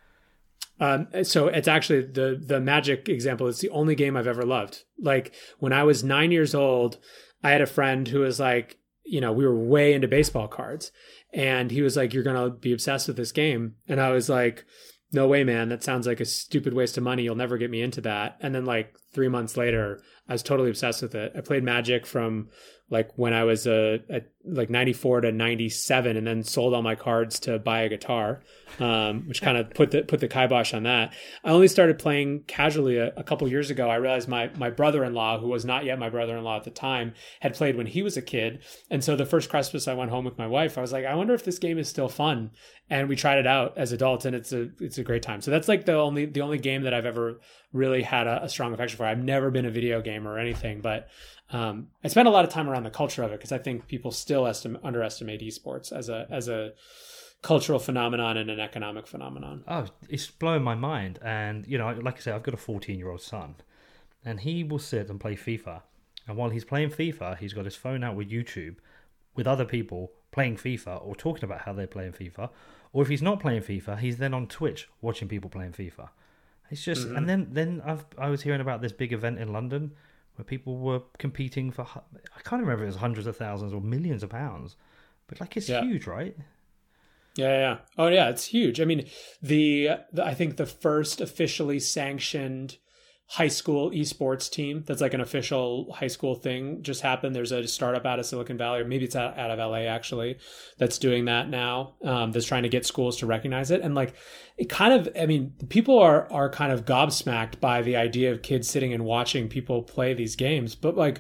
Um, so it's actually the the Magic example. It's the only game I've ever loved. Like when I was nine years old, I had a friend who was like, you know, we were way into baseball cards, and he was like, "You're gonna be obsessed with this game," and I was like, "No way, man! That sounds like a stupid waste of money. You'll never get me into that." And then like three months later, I was totally obsessed with it. I played Magic from like when I was a, a like ninety-four to ninety-seven, and then sold all my cards to buy a guitar, um, which kind of put the put the kibosh on that. I only started playing casually a, a couple years ago. I realized my my brother-in-law, who was not yet my brother-in-law at the time, had played when he was a kid. And so the first Christmas I went home with my wife, I was like, I wonder if this game is still fun. And we tried it out as adults, and it's a it's a great time. So that's like the only the only game that I've ever really had a, a strong affection for. I've never been a video gamer or anything, but um, I spent a lot of time around the culture of it because I think people still estim- underestimate esports as a as a cultural phenomenon and an economic phenomenon. Oh, it's blowing my mind. And, you know, like I said, I've got a fourteen-year-old son, and he will sit and play FIFA. And while he's playing FIFA, he's got his phone out with YouTube with other people playing FIFA or talking about how they're playing FIFA. Or if he's not playing FIFA, he's then on Twitch watching people playing FIFA. It's just, mm-hmm. and then then I've, I was hearing about this big event in London where people were competing for, I can't remember if it was hundreds of thousands or millions of pounds, but like it's yeah. huge, right? Yeah, yeah. Oh, yeah, it's huge. I mean, the, the I think the first officially sanctioned high school esports team that's like an official high school thing just happened. There's a startup out of Silicon Valley, or maybe it's out, out of L A actually, that's doing that now, um, that's trying to get schools to recognize it. And like, it kind of, I mean, people are are kind of gobsmacked by the idea of kids sitting and watching people play these games. But like,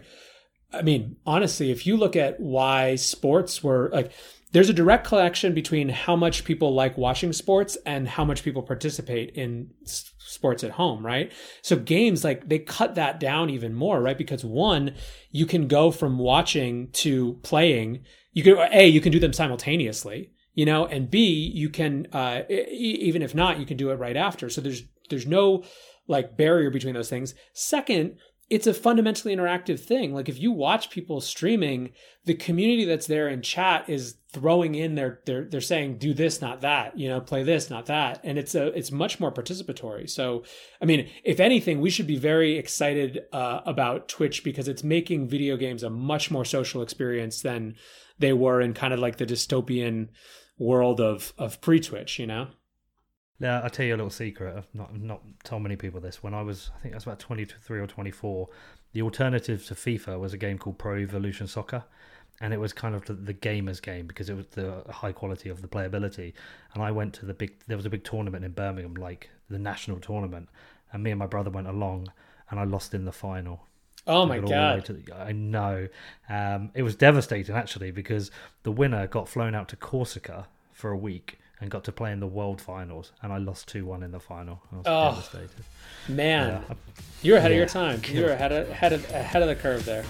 I mean, honestly, if you look at why sports were like, there's a direct connection between how much people like watching sports and how much people participate in s- sports at home, right? So games, like they cut that down even more, right? Because one, you can go from watching to playing. You can, A, you can do them simultaneously, you know, and B, you can, uh, e- even if not, you can do it right after. So there's, there's no like barrier between those things. Second, it's a fundamentally interactive thing. Like if you watch people streaming, the community that's there in chat is throwing in their, they're, they're saying, do this, not that, you know, play this, not that. And it's a, it's much more participatory. So, I mean, if anything, we should be very excited uh, about Twitch because it's making video games a much more social experience than they were in kind of like the dystopian world of, of pre-Twitch, you know? Yeah, I'll tell you a little secret. I've not not told many people this. When I was, I think I was about twenty-three or twenty-four, the alternative to FIFA was a game called Pro Evolution Soccer. And it was kind of the, the gamer's game because it was the high quality of the playability. And I went to the big, there was a big tournament in Birmingham, like the national tournament. And me and my brother went along and I lost in the final. Oh my Took it all the way God. to the- I know. Um, it was devastating actually because the winner got flown out to Corsica for a week and got to play in the World Finals, and I lost two one in the final. I was Oh. devastated. Man, Yeah. you're ahead of Yeah. your time. You're ahead of, ahead of ahead of the curve there.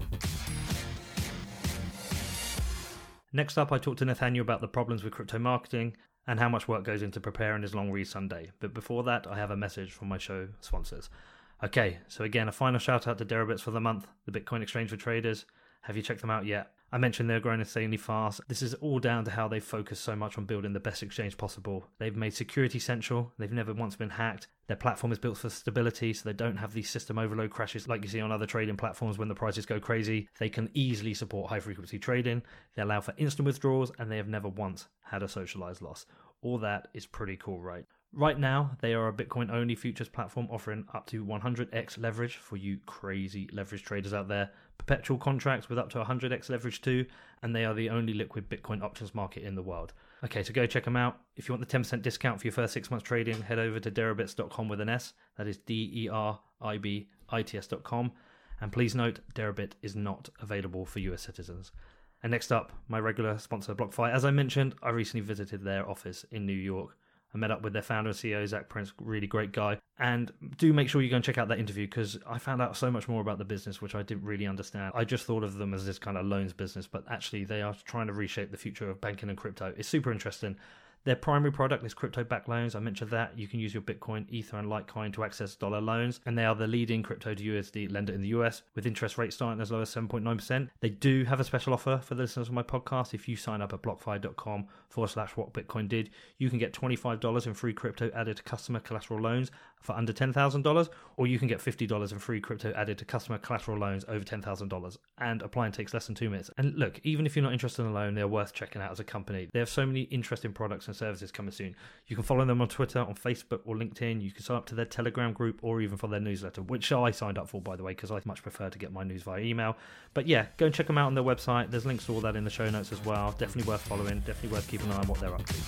Next up, I talked to Nathaniel about the problems with crypto marketing and how much work goes into preparing his long read Sunday. But before that, I have a message from my show sponsors. Okay, so again, a final shout out to Deribits for the month, the Bitcoin exchange for traders. Have you checked them out yet? I mentioned they're growing insanely fast. This is all down to how they focus so much on building the best exchange possible. They've made security central. They've never once been hacked. Their platform is built for stability, so they don't have these system overload crashes like you see on other trading platforms when the prices go crazy. They can easily support high frequency trading. They allow for instant withdrawals, and they have never once had a socialized loss. All that is pretty cool, right? Right now, they are a Bitcoin-only futures platform offering up to one hundred x leverage for you crazy leverage traders out there, perpetual contracts with up to one hundred x leverage too, and they are the only liquid Bitcoin options market in the world. Okay, so go check them out. If you want the ten percent discount for your first six months trading, head over to deribits dot com with an S. That is D E R I B I T S dot com. And please note, Deribit is not available for U S citizens. And next up, my regular sponsor, BlockFi. As I mentioned, I recently visited their office in New York. I met up with their founder and C E O, Zach Prince, really great guy. And do make sure you go and check out that interview because I found out so much more about the business, which I didn't really understand. I just thought of them as this kind of loans business, but actually they are trying to reshape the future of banking and crypto. It's super interesting. Their primary product is crypto-backed loans. I mentioned that. You can use your Bitcoin, Ether, and Litecoin to access dollar loans. And they are the leading crypto to U S D lender in the U S with interest rates starting as low as seven point nine percent. They do have a special offer for the listeners of my podcast. If you sign up at blockfi.com forward slash what Bitcoin did, you can get twenty-five dollars in free crypto added to customer collateral loans for under ten thousand dollars, or you can get fifty dollars in free crypto added to customer collateral loans over ten thousand dollars. And applying takes less than two minutes. And look, even if you're not interested in a loan, they're worth checking out as a company. They have so many interesting products and services coming soon. You can follow them on Twitter, on Facebook, or LinkedIn. You can sign up to their Telegram group or even for their newsletter, which I signed up for, by the way, because I much prefer to get my news via email. But yeah, go and check them out on their website. There's links to all that in the show notes as well. Definitely worth following. Definitely worth keeping an eye on what they're up to.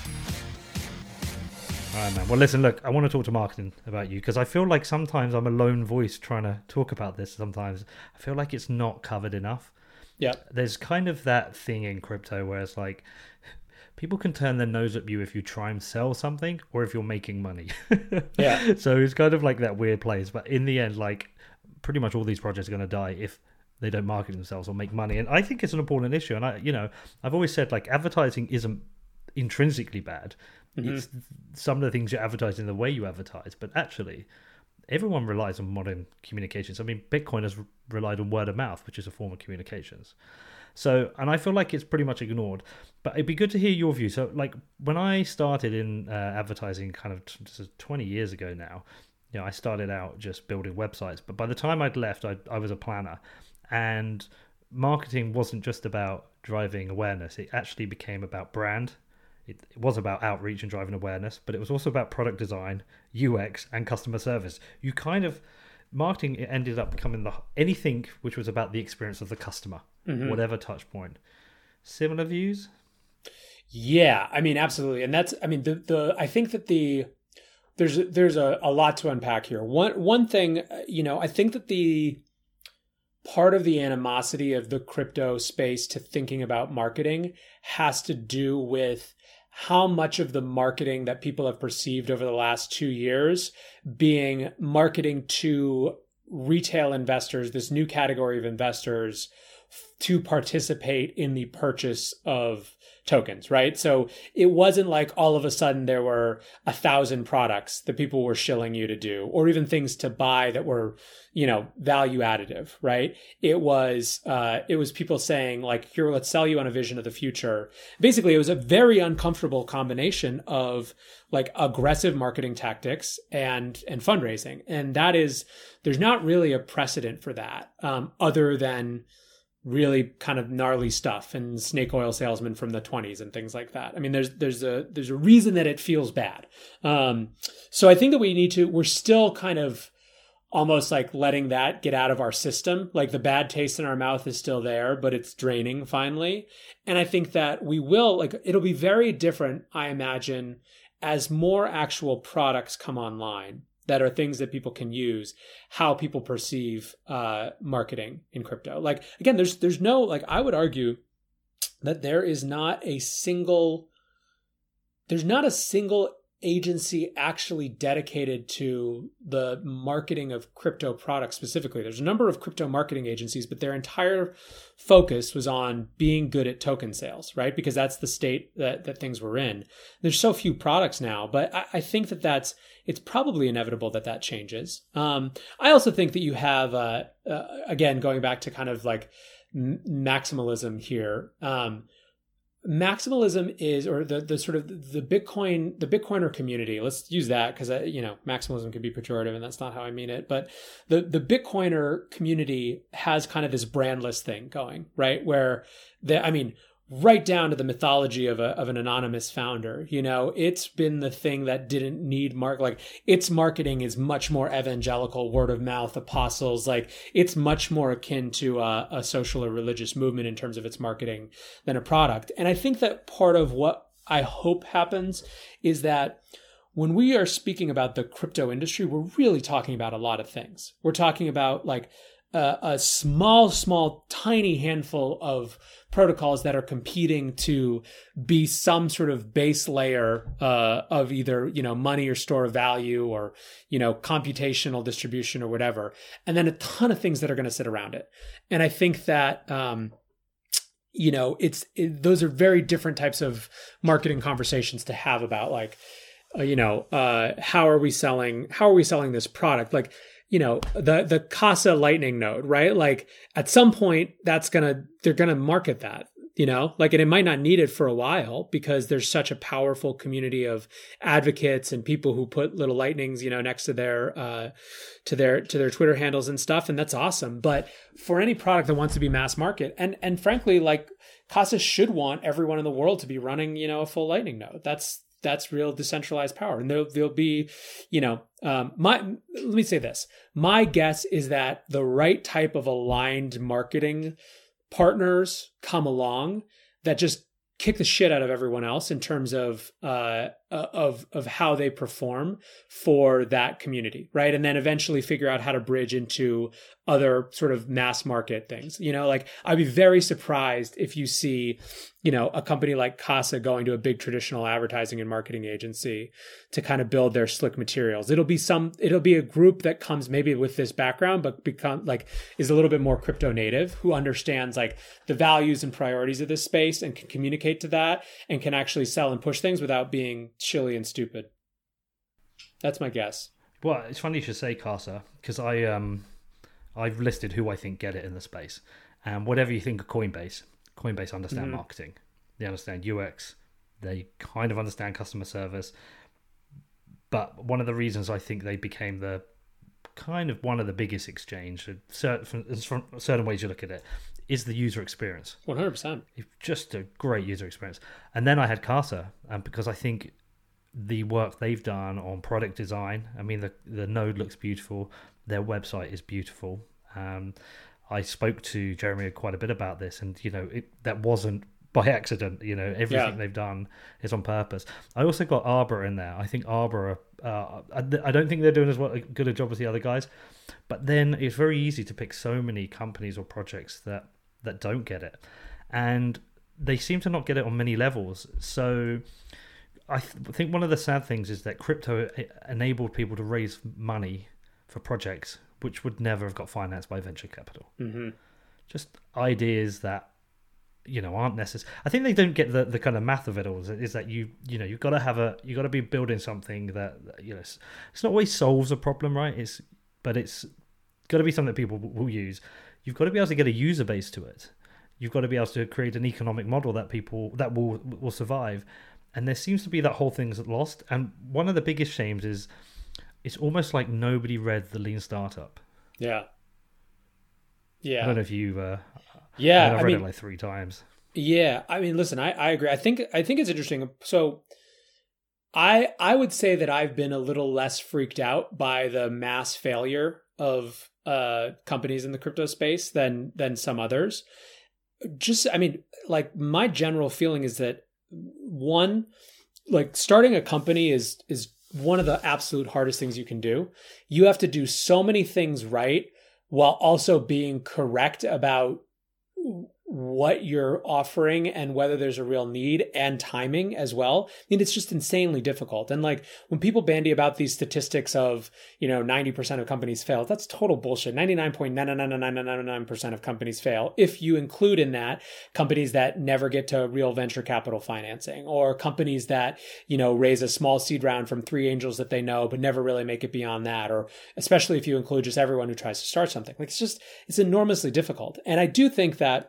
All right, man. Well, listen, look, I want to talk to marketing about you because I feel like sometimes I'm a lone voice trying to talk about this. Sometimes I feel like it's not covered enough. Yeah. There's kind of that thing in crypto where it's like people can turn their nose at you if you try and sell something or if you're making money. Yeah. So it's kind of like that weird place. But in the end, like pretty much all these projects are going to die if they don't market themselves or make money. And I think it's an important issue. And I, you know, I've always said like advertising isn't intrinsically bad. Mm-hmm. It's some of the things you're advertising, the way you advertise, but actually everyone relies on modern communications. I mean, Bitcoin has relied on word of mouth, which is a form of communications. So, and I feel like it's pretty much ignored, but it'd be good to hear your view. So like when I started in uh, advertising kind of t- twenty years ago now, you know, I started out just building websites, but by the time I'd left, I, I was a planner, and marketing wasn't just about driving awareness. It actually became about brand. It, it was about outreach and driving awareness, but it was also about product design, U X, and customer service. You kind of, marketing it ended up becoming the anything which was about the experience of the customer, mm-hmm. whatever touch point. Similar views? Yeah, I mean, absolutely. And that's, I mean, the, the, I think that the, there's, there's a, a lot to unpack here. One, one thing, you know, I think that the part of the animosity of the crypto space to thinking about marketing has to do with how much of the marketing that people have perceived over the last two years being marketing to retail investors, this new category of investors, to participate in the purchase of tokens, right? So it wasn't like all of a sudden there were a thousand products that people were shilling you to do, or even things to buy that were, you know, value additive, right? It was, uh, it was people saying like, here, let's sell you on a vision of the future. Basically, it was a very uncomfortable combination of like aggressive marketing tactics and, and fundraising. And that is, there's not really a precedent for that, um, other than really kind of gnarly stuff and snake oil salesmen from the twenties and things like that. I mean, there's there's a there's a reason that it feels bad. Um, so I think that we need to, we're still kind of almost like letting that get out of our system. Like the bad taste in our mouth is still there, but it's draining finally. And I think that we will, like, it'll be very different, I imagine, as more actual products come online. that are things that people can use, how people perceive uh, marketing in crypto. Like, again, there's there's no, like, I would argue that there is not a single, there's not a single agency actually dedicated to the marketing of crypto products specifically. There's a number of crypto marketing agencies, but their entire focus was on being good at token sales, right? Because that's the state that, that things were in. There's so few products now, but I, I think that that's, it's probably inevitable that that changes. Um, I also think that you have, uh, uh, again, going back to kind of like m- maximalism here, um, maximalism is, or the the sort of the Bitcoin, the Bitcoiner community, let's use that because, you know, maximalism can be pejorative and that's not how I mean it. But the, the Bitcoiner community has kind of this brandless thing going, right? Where the, I mean, right down to the mythology of a of an anonymous founder, you know, it's been the thing that didn't need mark, like its marketing is much more evangelical, word of mouth, apostles, like it's much more akin to a, a social or religious movement in terms of its marketing than a product. And I think that part of what I hope happens is that when we are speaking about the crypto industry, we're really talking about a lot of things. We're talking about like a, a small, small, tiny handful of protocols that are competing to be some sort of base layer uh, of either, you know, money or store of value or, you know, computational distribution or whatever. And then a ton of things that are going to sit around it. And I think that, um, you know, it's, it, those are very different types of marketing conversations to have about like, uh, you know, uh, how are we selling, how are we selling this product? Like, you know, the, the Casa Lightning node, right? Like at some point that's going to, they're going to market that, you know, like, and it might not need it for a while because there's such a powerful community of advocates and people who put little lightnings, you know, next to their, uh, to their, to their Twitter handles and stuff. And that's awesome. But for any product that wants to be mass market, and, and frankly, like Casa should want everyone in the world to be running, you know, a full lightning node. That's, that's real decentralized power. And there'll, there'll be, you know, um, my, let me say this. My guess is that the right type of aligned marketing partners come along that just kick the shit out of everyone else in terms of, uh, of, of how they perform for that community. Right. And then eventually figure out how to bridge into other sort of mass market things. You know, like I'd be very surprised if you see, you know, a company like Casa going to a big traditional advertising and marketing agency to kind of build their slick materials. It'll be some, it'll be a group that comes maybe with this background, but become like is a little bit more crypto native, who understands like the values and priorities of this space and can communicate to that and can actually sell and push things without being shilly and stupid. That's my guess. Well, it's funny you should say Casa because I, um, I've listed who I think get it in the space. And whatever you think of Coinbase, Coinbase understand mm-hmm. marketing. They understand U X. They kind of understand customer service. But one of the reasons I think they became the kind of one of the biggest exchange, certain, from certain ways you look at it, is the user experience. one hundred percent. It's just a great user experience. And then I had Casa, um, because I think the work they've done on product design, I mean, the, the node looks beautiful. Their website is beautiful. Um, I spoke to Jeremy quite a bit about this, and you know, it, that wasn't by accident. You know, everything yeah. they've done is on purpose. I also got Arbor in there. I think Arbor, uh, I, I don't think they're doing as well, good a job as the other guys, but then it's very easy to pick so many companies or projects that that don't get it, and they seem to not get it on many levels. So I th- think one of the sad things is that crypto enabled people to raise money for projects which would never have got financed by venture capital. Mm-hmm. Just ideas that, you know, aren't necessary. I think they don't get the, the kind of math of it all. Is that you you know you've got to have a you got to be building something that, you know, it's, it's not always solves a problem, right? It's but it's got to be something that people will use. You've got to be able to get a user base to it. You've got to be able to create an economic model that people that will will survive. And there seems to be that whole thing's lost. And one of the biggest shames is it's almost like nobody read the Lean Startup. Yeah. Yeah. I don't know if you. Uh, yeah, I mean, I've I read mean, it like three times. Yeah, I mean, listen, I, I agree. I think I think it's interesting. So, I I would say that I've been a little less freaked out by the mass failure of uh, companies in the crypto space than than some others. Just, I mean, like my general feeling is that one, like starting a company is is one of the absolute hardest things you can do. You have to do so many things right while also being correct about what you're offering and whether there's a real need and timing as well. I mean, it's just insanely difficult. And like when people bandy about these statistics of, you know, ninety percent of companies fail, that's total bullshit. ninety-nine point nine nine nine nine nine nine percent of companies fail. If you include in that companies that never get to real venture capital financing, or companies that, you know, raise a small seed round from three angels that they know, but never really make it beyond that. Or especially if you include just everyone who tries to start something, like it's just, it's enormously difficult. And I do think that,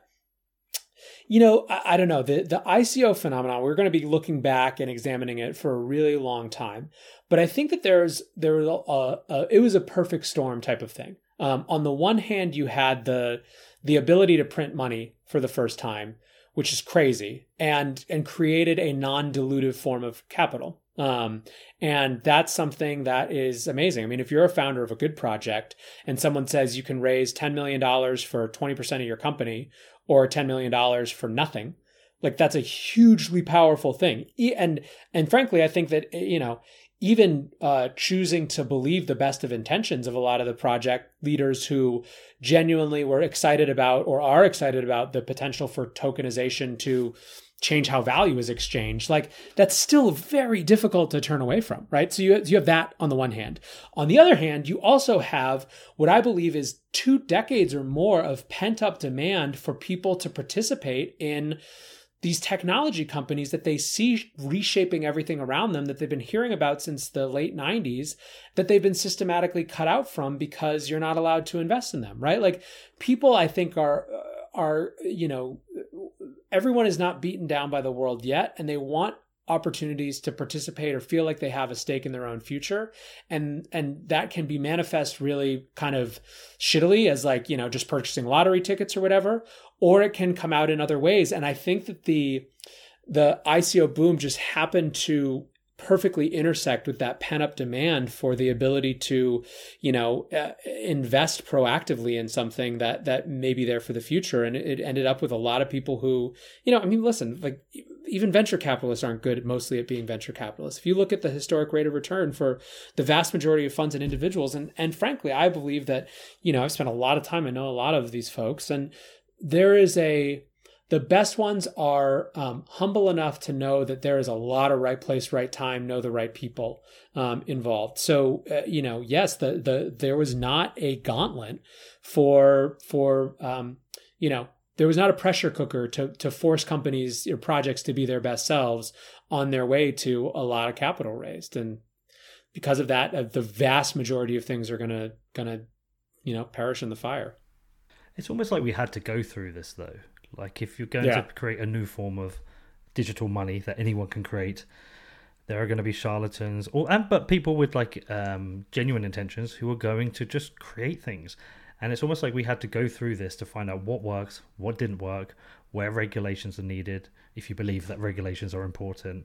you know, I, I don't know, the, the I C O phenomenon, we're going to be looking back and examining it for a really long time. But I think that there's, there was a, a it was a perfect storm type of thing. Um, on the one hand, you had the, the ability to print money for the first time, which is crazy, and, and created a non-dilutive form of capital. Um, and that's something that is amazing. I mean, if you're a founder of a good project and someone says you can raise ten million dollars for twenty percent of your company, or ten million dollars for nothing, like that's a hugely powerful thing. And, and frankly, I think that, you know, even uh, choosing to believe the best of intentions of a lot of the project leaders who genuinely were excited about or are excited about the potential for tokenization to change how value is exchanged, like that's still very difficult to turn away from, right? So you, you have that on the one hand. On the other hand, you also have what I believe is two decades or more of pent-up demand for people to participate in these technology companies that they see reshaping everything around them, that they've been hearing about since the late nineties, that they've been systematically cut out from because you're not allowed to invest in them, right? Like people, I think, are, are, you know, everyone is not beaten down by the world yet, and they want opportunities to participate or feel like they have a stake in their own future. And, and that can be manifest really kind of shittily as like, you know, just purchasing lottery tickets or whatever, or it can come out in other ways. And I think that the, the I C O boom just happened to perfectly intersect with that pent up demand for the ability to, you know, uh, invest proactively in something that, that may be there for the future. And it ended up with a lot of people who, you know, I mean, listen, like even venture capitalists aren't good mostly at being venture capitalists. If you look at the historic rate of return for the vast majority of funds and individuals, and, and frankly, I believe that, you know, I've spent a lot of time, I know a lot of these folks, and there is a, the best ones are um, humble enough to know that there is a lot of right place, right time, know the right people um, involved. So, uh, you know, yes, the the there was not a gauntlet for for um, you know, there was not a pressure cooker to to force companies or projects to be their best selves on their way to a lot of capital raised, and because of that, uh, the vast majority of things are gonna gonna you know perish in the fire. It's almost like we had to go through this though. Like if you're going yeah. to create a new form of digital money that anyone can create, there are going to be charlatans, or and but people with like um, genuine intentions who are going to just create things. And it's almost like we had to go through this to find out what works, what didn't work, where regulations are needed, if you believe that regulations are important.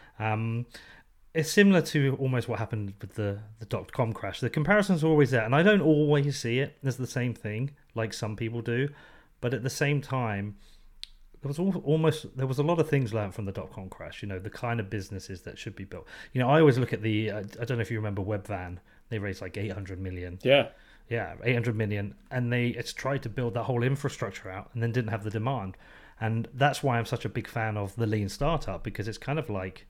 Um, it's similar to almost what happened with the, the dot-com crash. The comparisons are always there, and I don't always see it as the same thing, like some people do. But at the same time, there was almost there was a lot of things learned from the dot-com crash. You know, the kind of businesses that should be built. You know, I always look at the uh, I don't know if you remember Webvan. They raised like eight hundred million. Yeah, yeah, eight hundred million, and they it's tried to build that whole infrastructure out, and then didn't have the demand. And that's why I'm such a big fan of the lean startup, because it's kind of like,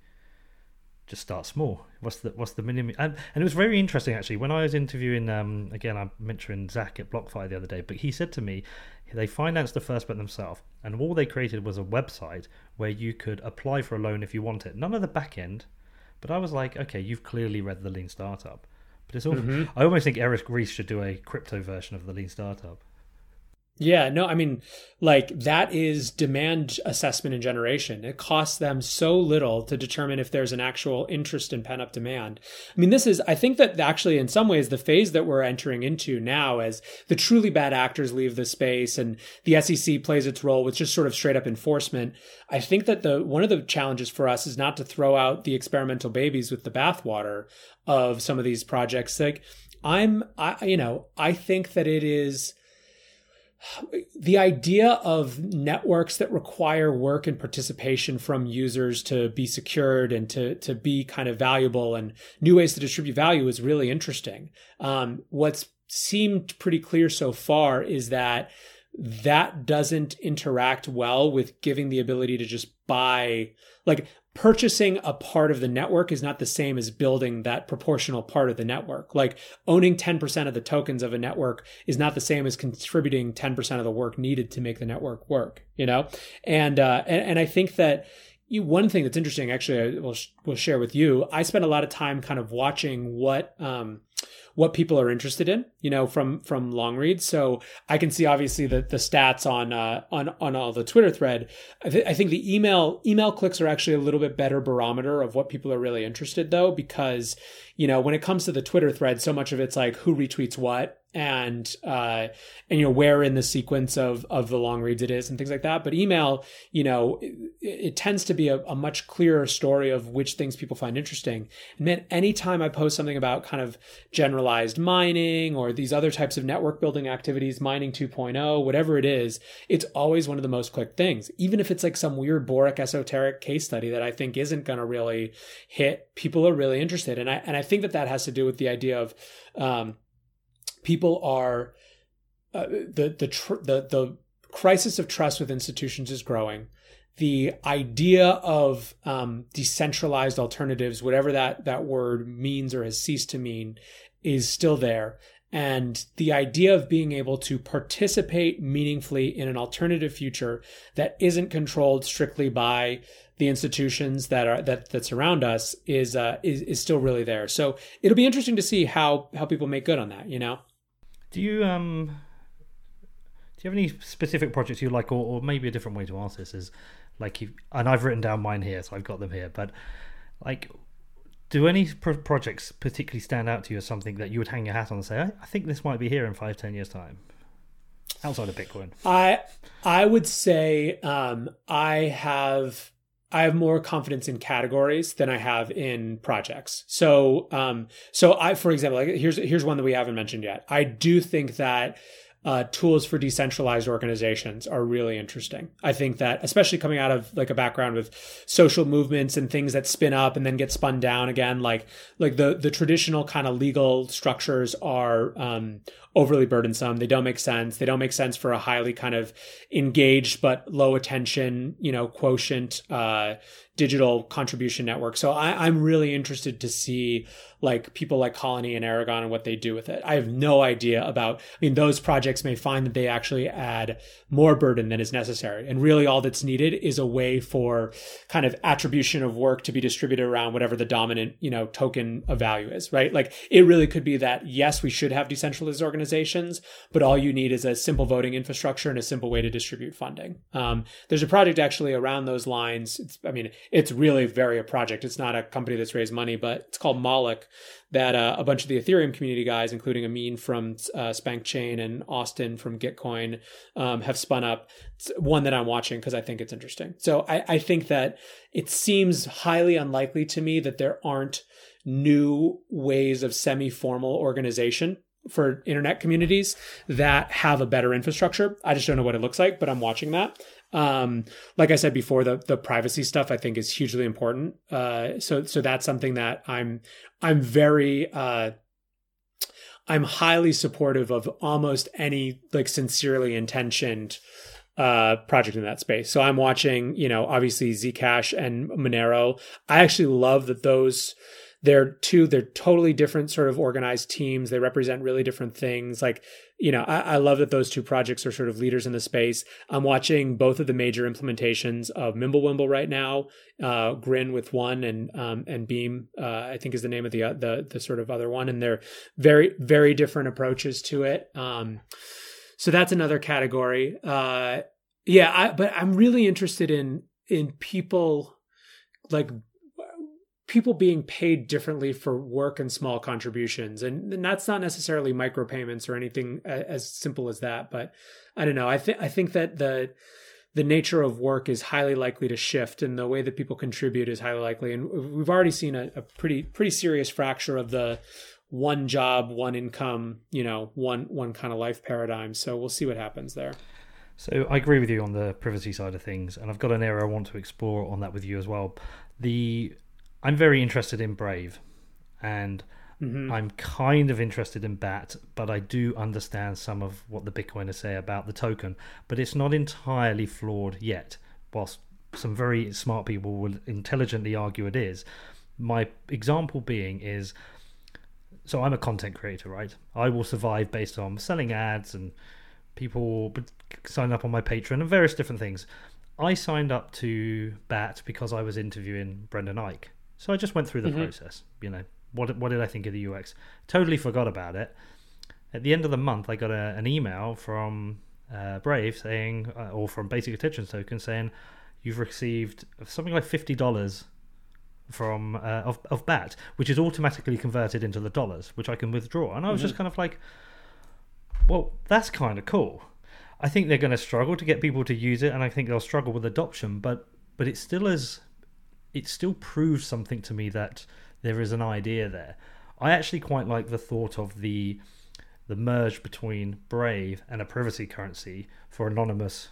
just start small. What's the what's the minimum? And, and it was very interesting actually when I was interviewing. Um, again, I mentioned Zach at BlockFi the other day, but he said to me, they financed the first bit themselves, and all they created was a website where you could apply for a loan if you want it. None of the back end. But I was like, okay, you've clearly read the Lean Startup. But it's all. Mm-hmm. I almost think Eric Ries should do a crypto version of the Lean Startup. Yeah, no, I mean, like that is demand assessment and generation. It costs them so little to determine if there's an actual interest in pent-up demand. I mean, this is, I think that actually in some ways the phase that we're entering into now as the truly bad actors leave the space and the S E C plays its role with just sort of straight up enforcement. I think that the one of the challenges for us is not to throw out the experimental babies with the bathwater of some of these projects. Like I'm, I, you know, I think that it is, the idea of networks that require work and participation from users to be secured and to, to be kind of valuable and new ways to distribute value is really interesting. Um, what's seemed pretty clear so far is that that doesn't interact well with giving the ability to just buy, like purchasing a part of the network is not the same as building that proportional part of the network. Like owning ten percent of the tokens of a network is not the same as contributing ten percent of the work needed to make the network work, you know? And, uh, and, and I think that you, one thing that's interesting, actually, I will, will share with you, I spent a lot of time kind of watching what, um, what people are interested in, you know, from from long reads. So I can see obviously the the stats on uh, on on all the Twitter thread. I, th- I think the email email clicks are actually a little bit better barometer of what people are really interested, though, because you know when it comes to the Twitter thread, so much of it's like who retweets what and uh, and you know where in the sequence of of the long reads it is and things like that. But email, you know, it, it tends to be a, a much clearer story of which things people find interesting. And then anytime I post something about kind of general mining or these other types of network building activities, mining two point oh, whatever it is, it's always one of the most clicked things. Even if it's like some weird Boric esoteric case study that I think isn't going to really hit, people are really interested. And I and I think that that has to do with the idea of um, people are uh, the the tr- the the crisis of trust with institutions is growing. The idea of um, decentralized alternatives, whatever that that word means or has ceased to mean, is still there. And the idea of being able to participate meaningfully in an alternative future that isn't controlled strictly by the institutions that are that that surround us is uh, is is still really there. So it'll be interesting to see how how people make good on that. You know, do you um do you have any specific projects you like, or, or maybe a different way to ask this is like, you, and I've written down mine here, so I've got them here, but like, do any pro- projects particularly stand out to you as something that you would hang your hat on and say, I, I think this might be here in five, ten years time, outside of Bitcoin? I I would say um, I have I have more confidence in categories than I have in projects. So um, so I, for example, like here's here's one that we haven't mentioned yet. I do think that Uh, tools for decentralized organizations are really interesting. I think that, especially coming out of like a background with social movements and things that spin up and then get spun down again, like like the the traditional kind of legal structures are um, overly burdensome. They don't make sense. They don't make sense for a highly kind of engaged but low attention, you know, quotient uh, digital contribution network. So I, I'm really interested to see like people like Colony and Aragon and what they do with it. I have no idea about, I mean, those projects may find that they actually add more burden than is necessary. And really all that's needed is a way for kind of attribution of work to be distributed around whatever the dominant, you know, token of value is, right? Like it really could be that, yes, we should have decentralized organizations, but all you need is a simple voting infrastructure and a simple way to distribute funding. Um, there's a project actually around those lines. It's, I mean, it's really very a project. It's not a company that's raised money, but it's called Moloch, that uh, a bunch of the Ethereum community guys, including Amin from uh, Spank Chain and Austin from Gitcoin, um, have spun up. It's one that I'm watching because I think it's interesting. So I, I think that it seems highly unlikely to me that there aren't new ways of semi-formal organization for internet communities that have a better infrastructure. I just don't know what it looks like, but I'm watching that. Um, like I said before, the the privacy stuff I think is hugely important. Uh, so so that's something that I'm I'm very uh, I'm highly supportive of almost any like sincerely intentioned uh, project in that space. So I'm watching, you know, obviously Zcash and Monero. I actually love that those. They're two, they're totally different sort of organized teams. They represent really different things. Like, you know, I, I love that those two projects are sort of leaders in the space. I'm watching both of the major implementations of Mimblewimble right now. Uh, Grin with one and um, and Beam, uh, I think is the name of the, uh, the the sort of other one. And they're very, very different approaches to it. Um, so that's another category. Uh, yeah, I, but I'm really interested in in people like people being paid differently for work and small contributions. And, and that's not necessarily micropayments or anything as simple as that. But I don't know. I think I think that the the nature of work is highly likely to shift, and the way that people contribute is highly likely. And we've already seen a, a pretty pretty serious fracture of the one job, one income, you know, one one kind of life paradigm. So we'll see what happens there. So I agree with you on the privacy side of things, and I've got an area I want to explore on that with you as well. The I'm very interested in Brave, and mm-hmm. I'm kind of interested in Bat, but I do understand some of what the Bitcoiners say about the token, but it's not entirely flawed yet, whilst some very smart people will intelligently argue it is. My example being is, so I'm a content creator, right? I will survive based on selling ads and people sign up on my Patreon and various different things. I signed up to Bat because I was interviewing Brendan Ike. So I just went through the mm-hmm. process. You know, what what did I think of the U X? Totally forgot about it. At the end of the month, I got a, an email from uh, Brave saying, uh, or from Basic Attention Token saying, you've received something like fifty dollars from uh, of, of Bat, which is automatically converted into the dollars, which I can withdraw. And I was mm-hmm. just kind of like, well, that's kind of cool. I think they're going to struggle to get people to use it, and I think they'll struggle with adoption. But but it still is, it still proves something to me that there is an idea there. I actually quite like the thought of the the merge between Brave and a privacy currency for anonymous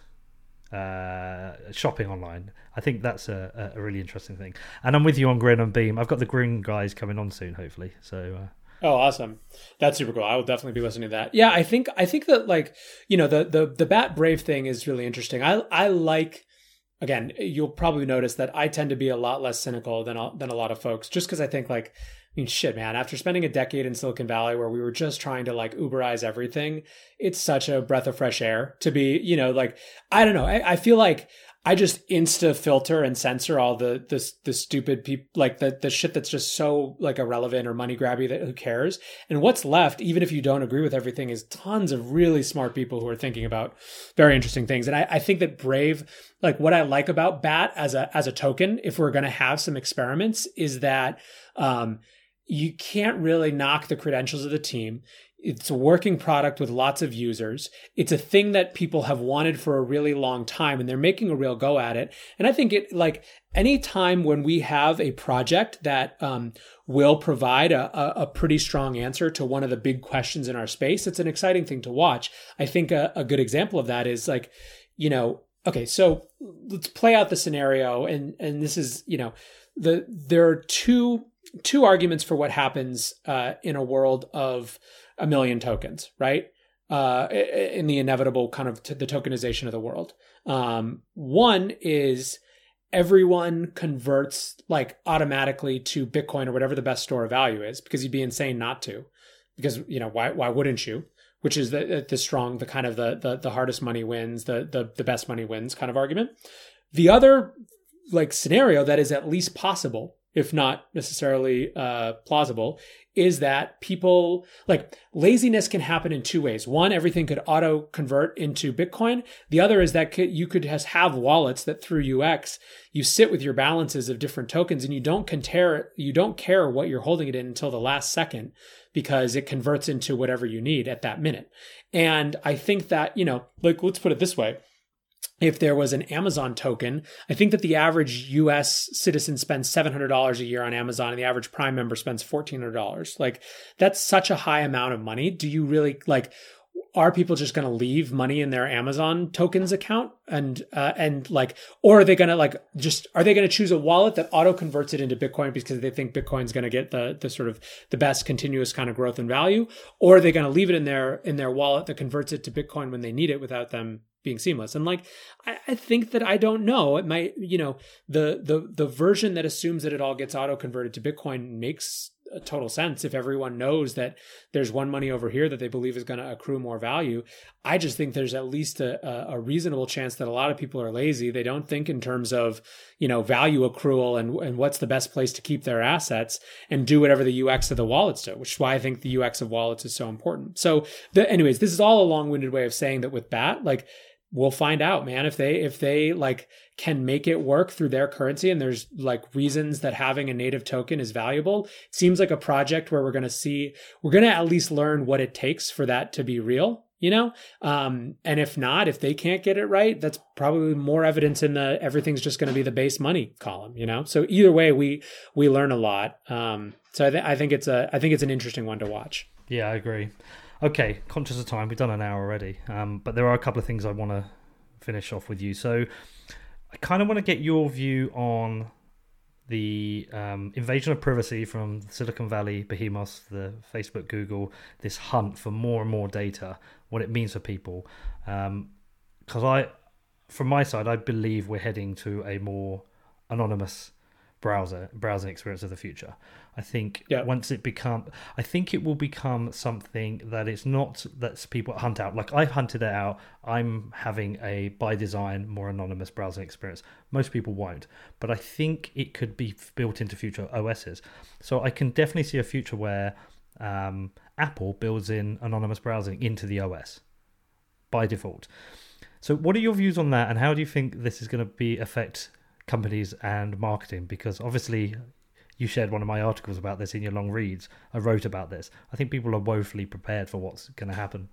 uh, shopping online. I think that's a, a really interesting thing. And I'm with you on Grin and Beam. I've got the Grin guys coming on soon, hopefully. So. Uh, Oh, awesome. That's super cool. I will definitely be listening to that. Yeah, I think I think that like, you know, the the the Bat Brave thing is really interesting. I I like, again, you'll probably notice that I tend to be a lot less cynical than than a lot of folks, just because I think like, I mean, shit, man, after spending a decade in Silicon Valley where we were just trying to like Uberize everything, it's such a breath of fresh air to be, you know, like, I don't know. I, I feel like I just insta filter and censor all the the, the stupid people, like the, the shit that's just so like irrelevant or money grabby that who cares. And what's left, even if you don't agree with everything, is tons of really smart people who are thinking about very interesting things. And I, I think that Brave, like what I like about Bat as a as a token, if we're going to have some experiments, is that um, you can't really knock the credentials of the team. It's a working product with lots of users. It's a thing that people have wanted for a really long time, and they're making a real go at it. And I think it, like, any time when we have a project that um, will provide a, a, a pretty strong answer to one of the big questions in our space, it's an exciting thing to watch. I think a, a good example of that is like, you know, okay, so let's play out the scenario. And, and this is, you know, the, there are two, two arguments for what happens uh, in a world of a million tokens, right? Uh, in the inevitable kind of t- the tokenization of the world. Um, one is everyone converts like automatically to Bitcoin or whatever the best store of value is, because you'd be insane not to, because, you know, why, why wouldn't you? Which is the, the strong, the kind of the, the, the hardest money wins, the, the, the best money wins kind of argument. The other like scenario that is at least possible, if not necessarily uh, plausible, is that people, like, laziness can happen in two ways. One, everything could auto convert into Bitcoin. The other is that you could just have wallets that through U X, you sit with your balances of different tokens and you don't care, you don't care what you're holding it in until the last second, because it converts into whatever you need at that minute. And I think that, you know, like, let's put it this way. If there was an Amazon token, I think that the average U S citizen spends seven hundred dollars a year on Amazon and the average Prime member spends fourteen hundred dollars. Like, that's such a high amount of money. Do you really, like, are people just going to leave money in their Amazon tokens account? And, uh, and like, or are they going to like, just, are they going to choose a wallet that auto converts it into Bitcoin because they think Bitcoin's going to get the, the sort of the best continuous kind of growth and value? Or are they going to leave it in their, in their wallet that converts it to Bitcoin when they need it without them being seamless? And like, I, I think that I don't know. It might, you know, the, the, the version that assumes that it all gets auto converted to Bitcoin makes a total sense if everyone knows that there's one money over here that they believe is going to accrue more value. I just think there's at least a, a reasonable chance that a lot of people are lazy. They don't think in terms of, you know, value accrual and, and what's the best place to keep their assets, and do whatever the U X of the wallets do, which is why I think the U X of wallets is so important. So the, anyways, this is all a long-winded way of saying that with Bat, like, we'll find out, man, if they, if they like can make it work through their currency, and there's like reasons that having a native token is valuable. It seems like a project where we're going to see, we're going to at least learn what it takes for that to be real. you know? Um, and if not, if they can't get it right, that's probably more evidence in the everything's just going to be the base money column, you know? So either way, we we learn a lot. Um, so I, th- I think it's a I think it's an interesting one to watch. Yeah, I agree. Okay, conscious of time, we've done an hour already, um, but there are a couple of things I want to finish off with you. So I kind of want to get your view on the um, invasion of privacy from Silicon Valley behemoths, the Facebook, Google, this hunt for more and more data, what it means for people. Because um, I, from my side, I believe we're heading to a more anonymous browser browsing experience of the future. I think yeah. once it become, I think it will become something that it's not that people hunt out. Like I've hunted it out. I'm having a by design more anonymous browsing experience. Most people won't, but I think it could be built into future O Ss. So I can definitely see a future where um, Apple builds in anonymous browsing into the O S by default. So what are your views on that, and how do you think this is going to be affect companies and marketing? Because obviously you shared one of my articles about this in your long reads. I wrote about this. I think people are woefully prepared for what's going to happen.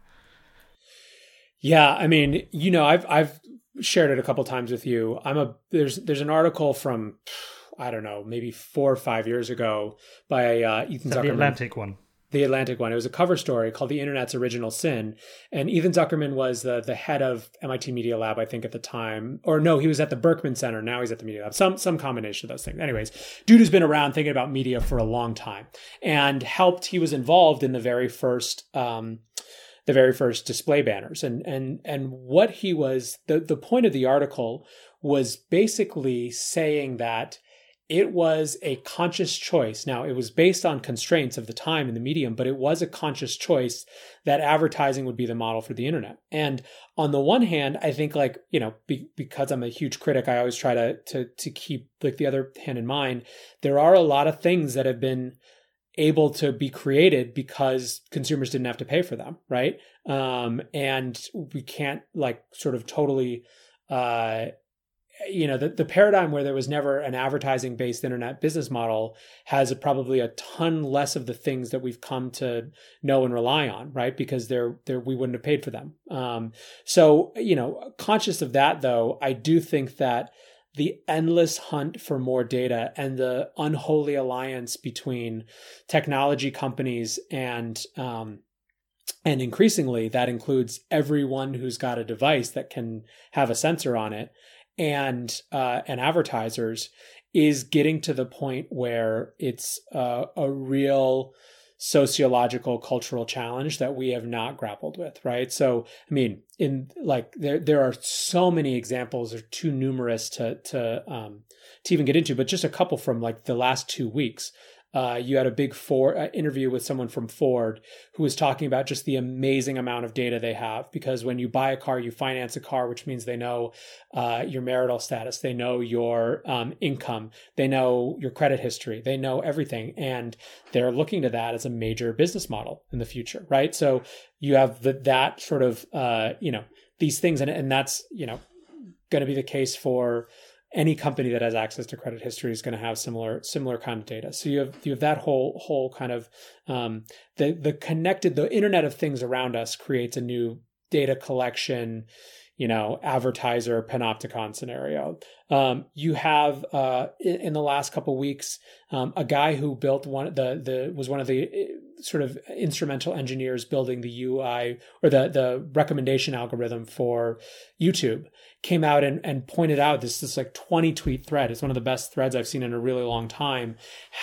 Yeah, I mean, you know, I've I've shared it a couple times with you. I'm a there's there's an article from I don't know, maybe four or five years ago by uh, Ethan Zuckerman. The Atlantic one. The Atlantic one. It was a cover story called "The Internet's Original Sin," and Ethan Zuckerman was the the head of M I T Media Lab, I think, at the time. Or no, he was at the Berkman Center. Now he's at the Media Lab. Some some combination of those things. Anyways, dude who's been around thinking about media for a long time and helped. He was involved in the very first um, the very first display banners, and and and what he was the the point of the article was basically saying that it was a conscious choice. Now, it was based on constraints of the time and the medium, but it was a conscious choice that advertising would be the model for the internet. And on the one hand, I think like, you know, be, because I'm a huge critic, I always try to, to, to keep like the other hand in mind. There are a lot of things that have been able to be created because consumers didn't have to pay for them, right? Um, and we can't like sort of totally, uh, you know, the, the paradigm where there was never an advertising based internet business model has a, probably a ton less of the things that we've come to know and rely on, right? Because they're, they're, we wouldn't have paid for them. Um, so, you know, conscious of that though, I do think that the endless hunt for more data and the unholy alliance between technology companies and, um, and increasingly that includes everyone who's got a device that can have a sensor on it, and uh, and advertisers, is getting to the point where it's uh, a real sociological cultural challenge that we have not grappled with, right? So, I mean, in like there there are so many examples, they're too numerous to to um, to even get into, but just a couple from like the last two weeks. Uh, you had a big Ford uh, interview with someone from Ford who was talking about just the amazing amount of data they have, because when you buy a car, you finance a car, which means they know uh, your marital status, they know your um, income, they know your credit history, they know everything. And they're looking to that as a major business model in the future, right? So you have the, that sort of, uh, you know, these things, and, and that's, you know, going to be the case for any company that has access to credit history is going to have similar similar kind of data. So you have you have that whole whole kind of um, the the connected the Internet of Things around us creates a new data collection, you know, advertiser panopticon scenario. Um, you have uh, in, in the last couple of weeks um, a guy who built one the the was one of the sort of instrumental engineers building the U I or the the recommendation algorithm for YouTube, came out and, and pointed out this this like twenty tweet thread. It's one of the best threads I've seen in a really long time.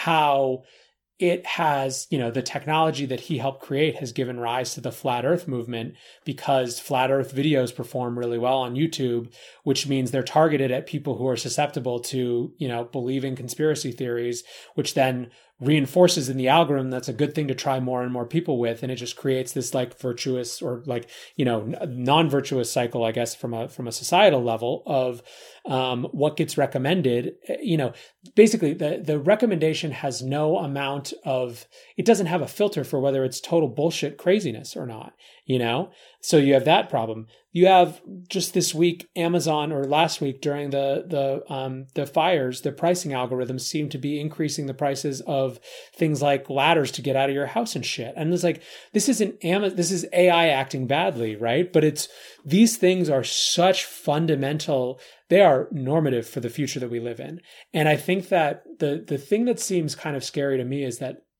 How it has, you know, the technology that he helped create has given rise to the flat earth movement, because flat earth videos perform really well on YouTube, which means they're targeted at people who are susceptible to, you know, believing conspiracy theories, which then reinforces in the algorithm that's a good thing to try more and more people with. And it just creates this like virtuous or like, you know, non-virtuous cycle, I guess, from a, from a societal level of um, what gets recommended. You know, basically the, the recommendation has no amount of, it doesn't have a filter for whether it's total bullshit craziness or not, you know? So you have that problem. you have just this week, Amazon, or last week during the the um, the fires, the pricing algorithms seem to be increasing the prices of things like ladders to get out of your house and shit. And it's like, this isn't Amazon, this is A I acting badly, right? But it's, these things are such fundamental, they are normative for the future that we live in. And I think that the the thing that seems kind of scary to me is that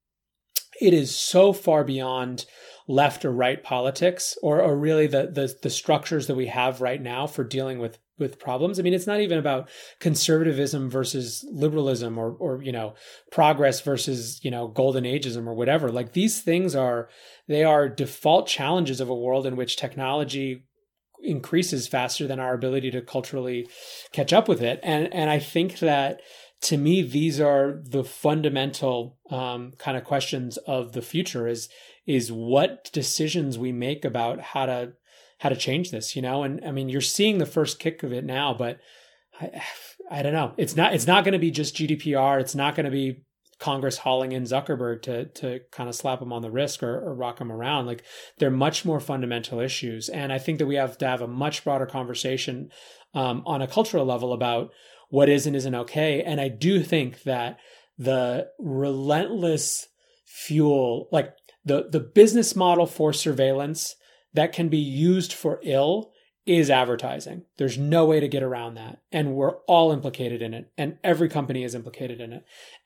it is so far beyond left or right politics, or, or really the, the the structures that we have right now for dealing with with problems. I mean, it's not even about conservatism versus liberalism, or or you know, progress versus, you know, golden ageism or whatever. Like, these things are, they are default challenges of a world in which technology increases faster than our ability to culturally catch up with it. And and I think that, to me, these are the fundamental um, kind of questions of the future, is is what decisions we make about how to how to change this, you know? And I mean, you're seeing the first kick of it now, but I, I don't know. It's not it's not going to be just G D P R. It's not going to be Congress hauling in Zuckerberg to to kind of slap him on the wrist, or, or rock him around. Like, they're much more fundamental issues. And I think that we have to have a much broader conversation um, on a cultural level about what is and isn't okay. And I do think that the relentless fuel, like the, the business model for surveillance that can be used for ill, is advertising. There's no way to get around that. And we're all implicated in it. And every company is implicated in it.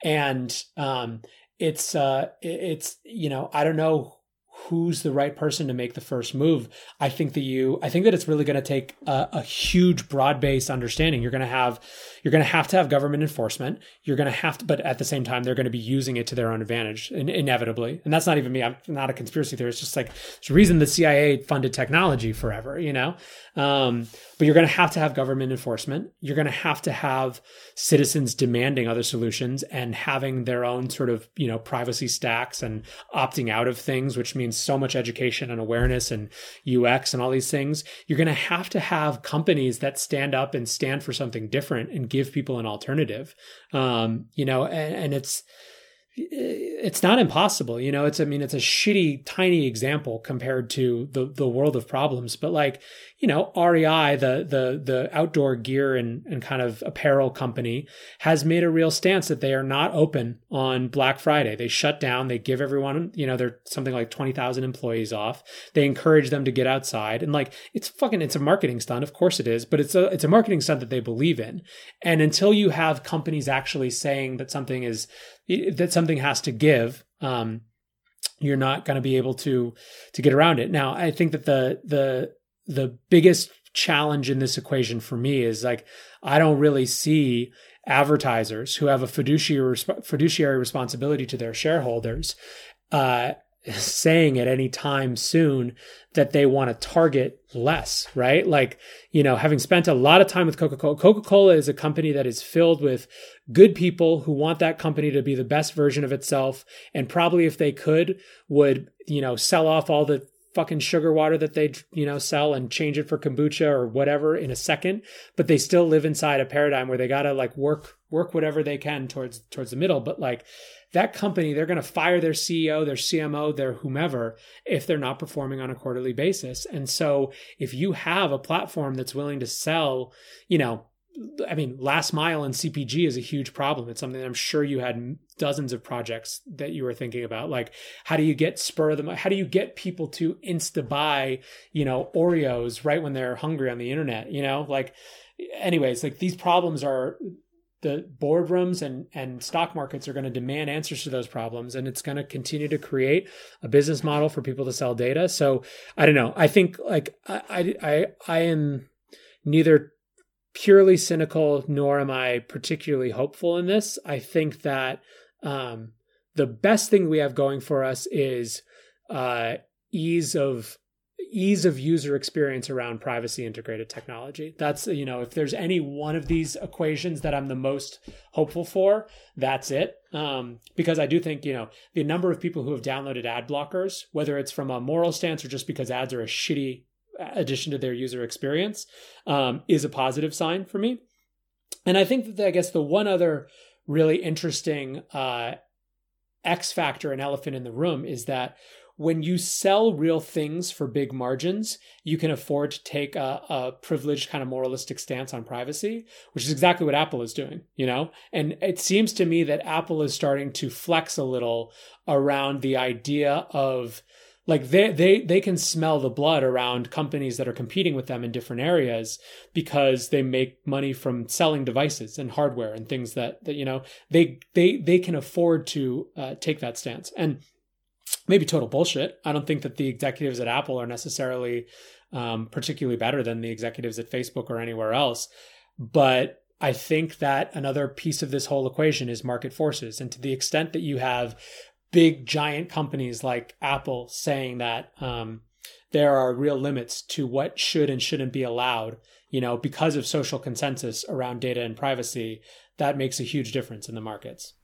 And um, it's, uh, it's, you know, I don't know who's the right person to make the first move. I think that you, I think that it's really going to take a, a huge broad-based understanding. You're going to have, you're going to have to have government enforcement. You're going to have to, but at the same time, they're going to be using it to their own advantage, in, inevitably. And that's not even me. I'm not a conspiracy theorist. It's just like, there's a reason the C I A funded technology forever, you know? Um, but you're going to have to have government enforcement. You're going to have to have citizens demanding other solutions and having their own sort of, you know, privacy stacks and opting out of things, which means so much education and awareness and U X and all these things. You're going to have to have companies that stand up and stand for something different and give people an alternative. Um, you know, and, and it's, it's not impossible, you know, it's, I mean, it's a shitty, tiny example compared to the, the world of problems, but like, you know, R E I, the, the, the outdoor gear and, and kind of apparel company, has made a real stance that they are not open on Black Friday. They shut down, they give everyone, you know, they're something like twenty thousand employees off. They encourage them to get outside, and like, it's fucking, it's a marketing stunt. Of course it is, but it's a, it's a marketing stunt that they believe in. And until you have companies actually saying that something is, that something has to give, um, you're not going to be able to, to get around it. Now, I think that the, the, the biggest challenge in this equation for me is like, I don't really see advertisers who have a fiduciary fiduciary responsibility to their shareholders, uh, saying at any time soon that they want to target less, right? Like, you know, having spent a lot of time with Coca-Cola, Coca-Cola is a company that is filled with good people who want that company to be the best version of itself. And probably, if they could, would, you know, sell off all the fucking sugar water that they, you know, sell and change it for kombucha or whatever in a second. But they still live inside a paradigm where they got to like work, work whatever they can towards, towards the middle. But like, that company, they're going to fire their C E O, their C M O, their whomever, if they're not performing on a quarterly basis. And so if you have a platform that's willing to sell, you know, I mean, last mile and C P G is a huge problem. It's something that I'm sure you had dozens of projects that you were thinking about. Like, how do you get spur of the, how do you get people to insta buy, you know, Oreos right when they're hungry on the internet, you know, like, anyways, like, these problems are, the boardrooms and, and stock markets are going to demand answers to those problems. And it's going to continue to create a business model for people to sell data. So I don't know. I think like I, I, I am neither purely cynical, nor am I particularly hopeful in this. I think that um, the best thing we have going for us is uh, ease of ease of user experience around privacy integrated technology. That's, you know, if there's any one of these equations that I'm the most hopeful for, that's it. Um, because I do think, you know, the number of people who have downloaded ad blockers, whether it's from a moral stance or just because ads are a shitty addition to their user experience, um, is a positive sign for me. And I think that, I guess, the one other really interesting uh, X factor and elephant in the room is that when you sell real things for big margins, you can afford to take a, a privileged kind of moralistic stance on privacy, which is exactly what Apple is doing, you know? And it seems to me that Apple is starting to flex a little around the idea of like they, they, they can smell the blood around companies that are competing with them in different areas because they make money from selling devices and hardware and things that, that you know, they, they, they can afford to uh, take that stance. And maybe total bullshit. I don't think that the executives at Apple are necessarily um, particularly better than the executives at Facebook or anywhere else. But I think that another piece of this whole equation is market forces. And to the extent that you have big, giant companies like Apple saying that um, there are real limits to what should and shouldn't be allowed, you know, because of social consensus around data and privacy, that makes a huge difference in the markets.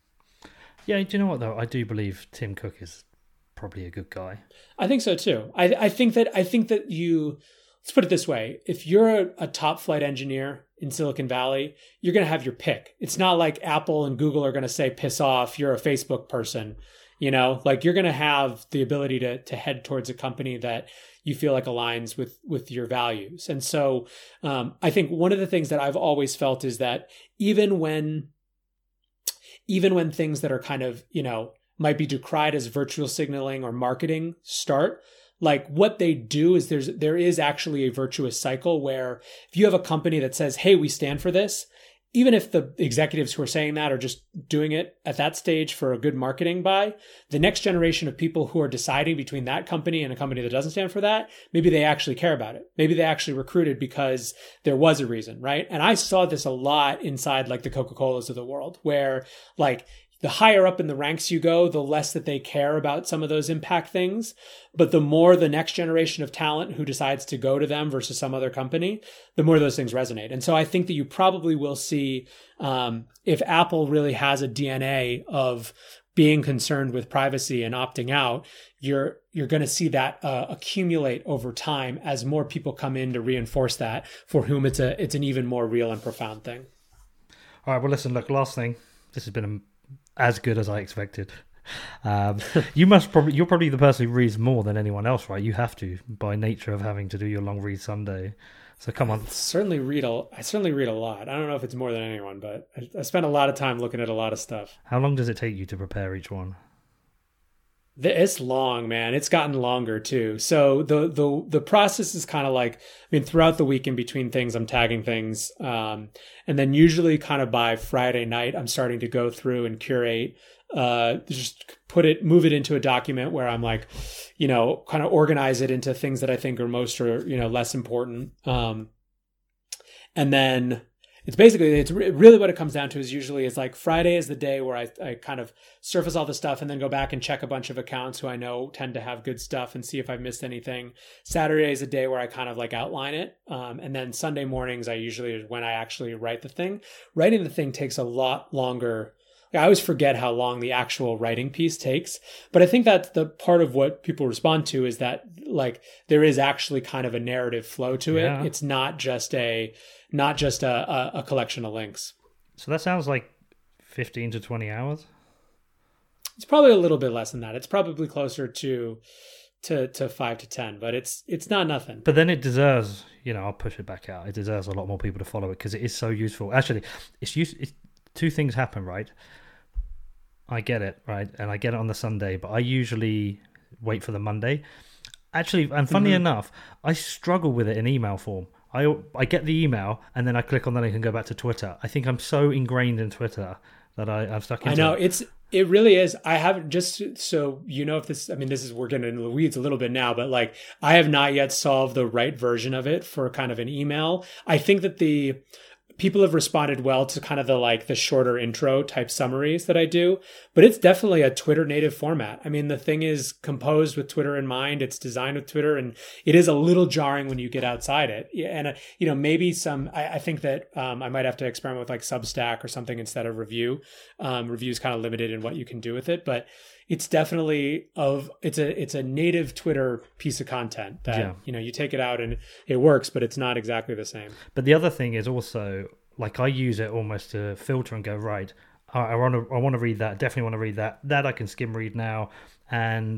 Yeah, do you know what though? I do believe Tim Cook is probably a good guy. I think so too. I, I think that I think that you let's put it this way: if you're a, a top flight engineer in Silicon Valley, you're going to have your pick. It's not like Apple and Google are going to say, "Piss off, you're a Facebook person." You know, like you're going to have the ability to to head towards a company that you feel like aligns with with your values. And so, um, I think one of the things that I've always felt is that even when even when things that are kind of, you know, might be decried as virtual signaling or marketing start, like what they do is there's, there is actually a virtuous cycle where if you have a company that says, hey, we stand for this, even if the executives who are saying that are just doing it at that stage for a good marketing buy, the next generation of people who are deciding between that company and a company that doesn't stand for that, maybe they actually care about it. Maybe they actually recruited because there was a reason, right? And I saw this a lot inside like the Coca-Colas of the world, where like the higher up in the ranks you go, the less that they care about some of those impact things. But the more the next generation of talent who decides to go to them versus some other company, the more those things resonate. And so I think that you probably will see um, if Apple really has a D N A of being concerned with privacy and opting out, you're you're going to see that uh, accumulate over time as more people come in to reinforce that, for whom it's a it's an even more real and profound thing. All right. Well, listen. Look. Last thing. This has been a as good as I expected. Um, you must probably, you're probably the person who reads more than anyone else, right? You have to, by nature of having to do your long read Sunday. So come on. I certainly read a, I certainly read a lot. I don't know if it's more than anyone, but I, I spend a lot of time looking at a lot of stuff. How long does it take you to prepare each one? It's long, man. It's gotten longer too. So the the the process is kind of like, I mean, throughout the week in between things, I'm tagging things, um, and then usually kind of by Friday night, I'm starting to go through and curate, uh, just put it, move it into a document where I'm like, you know, kind of organize it into things that I think are most or you know less important, um, and then. It's basically, it's re- really what it comes down to is usually it's like Friday is the day where I, I kind of surface all the stuff and then go back and check a bunch of accounts who I know tend to have good stuff and see if I've missed anything. Saturday is a day where I kind of like outline it. Um, and then Sunday mornings, I usually, when I actually write the thing, writing the thing takes a lot longer. I always forget how long the actual writing piece takes, but I think that's the part of what people respond to is that like there is actually kind of a narrative flow to yeah. it. It's not just a, not just a, a, a collection of links. So that sounds like fifteen to twenty hours. It's probably a little bit less than that. It's probably closer to, to, to five to ten, but it's, it's not nothing. But then it deserves, you know, I'll push it back out. It deserves a lot more people to follow it because it is so useful. Actually, it's use. It's, two things happen, right? I get it, right? And I get it on the Sunday, but I usually wait for the Monday. Actually, and funny mm-hmm. enough, I struggle with it in email form. I I get the email, and then I click on the link and go back to Twitter. I think I'm so ingrained in Twitter that I, I'm stuck into I know, it. it's it really is. I haven't, just so you know, if this, I mean, this is, we're getting into the weeds a little bit now, but like, I have not yet solved the right version of it for kind of an email. I think that the people have responded well to kind of the like the shorter intro type summaries that I do, but it's definitely a Twitter native format. I mean, the thing is composed with Twitter in mind. It's designed with Twitter, and it is a little jarring when you get outside it. And, uh, you know, maybe some, I, I think that um, I might have to experiment with like Substack or something instead of Review. Um, Review is kind of limited in what you can do with it, but it's definitely of, it's a, it's a native Twitter piece of content that, yeah. you know, you take it out and it works, but it's not exactly the same. But the other thing is also, like, I use it almost to filter and go, right, I, I want to, I want to read that. Definitely want to read that. That I can skim read now. And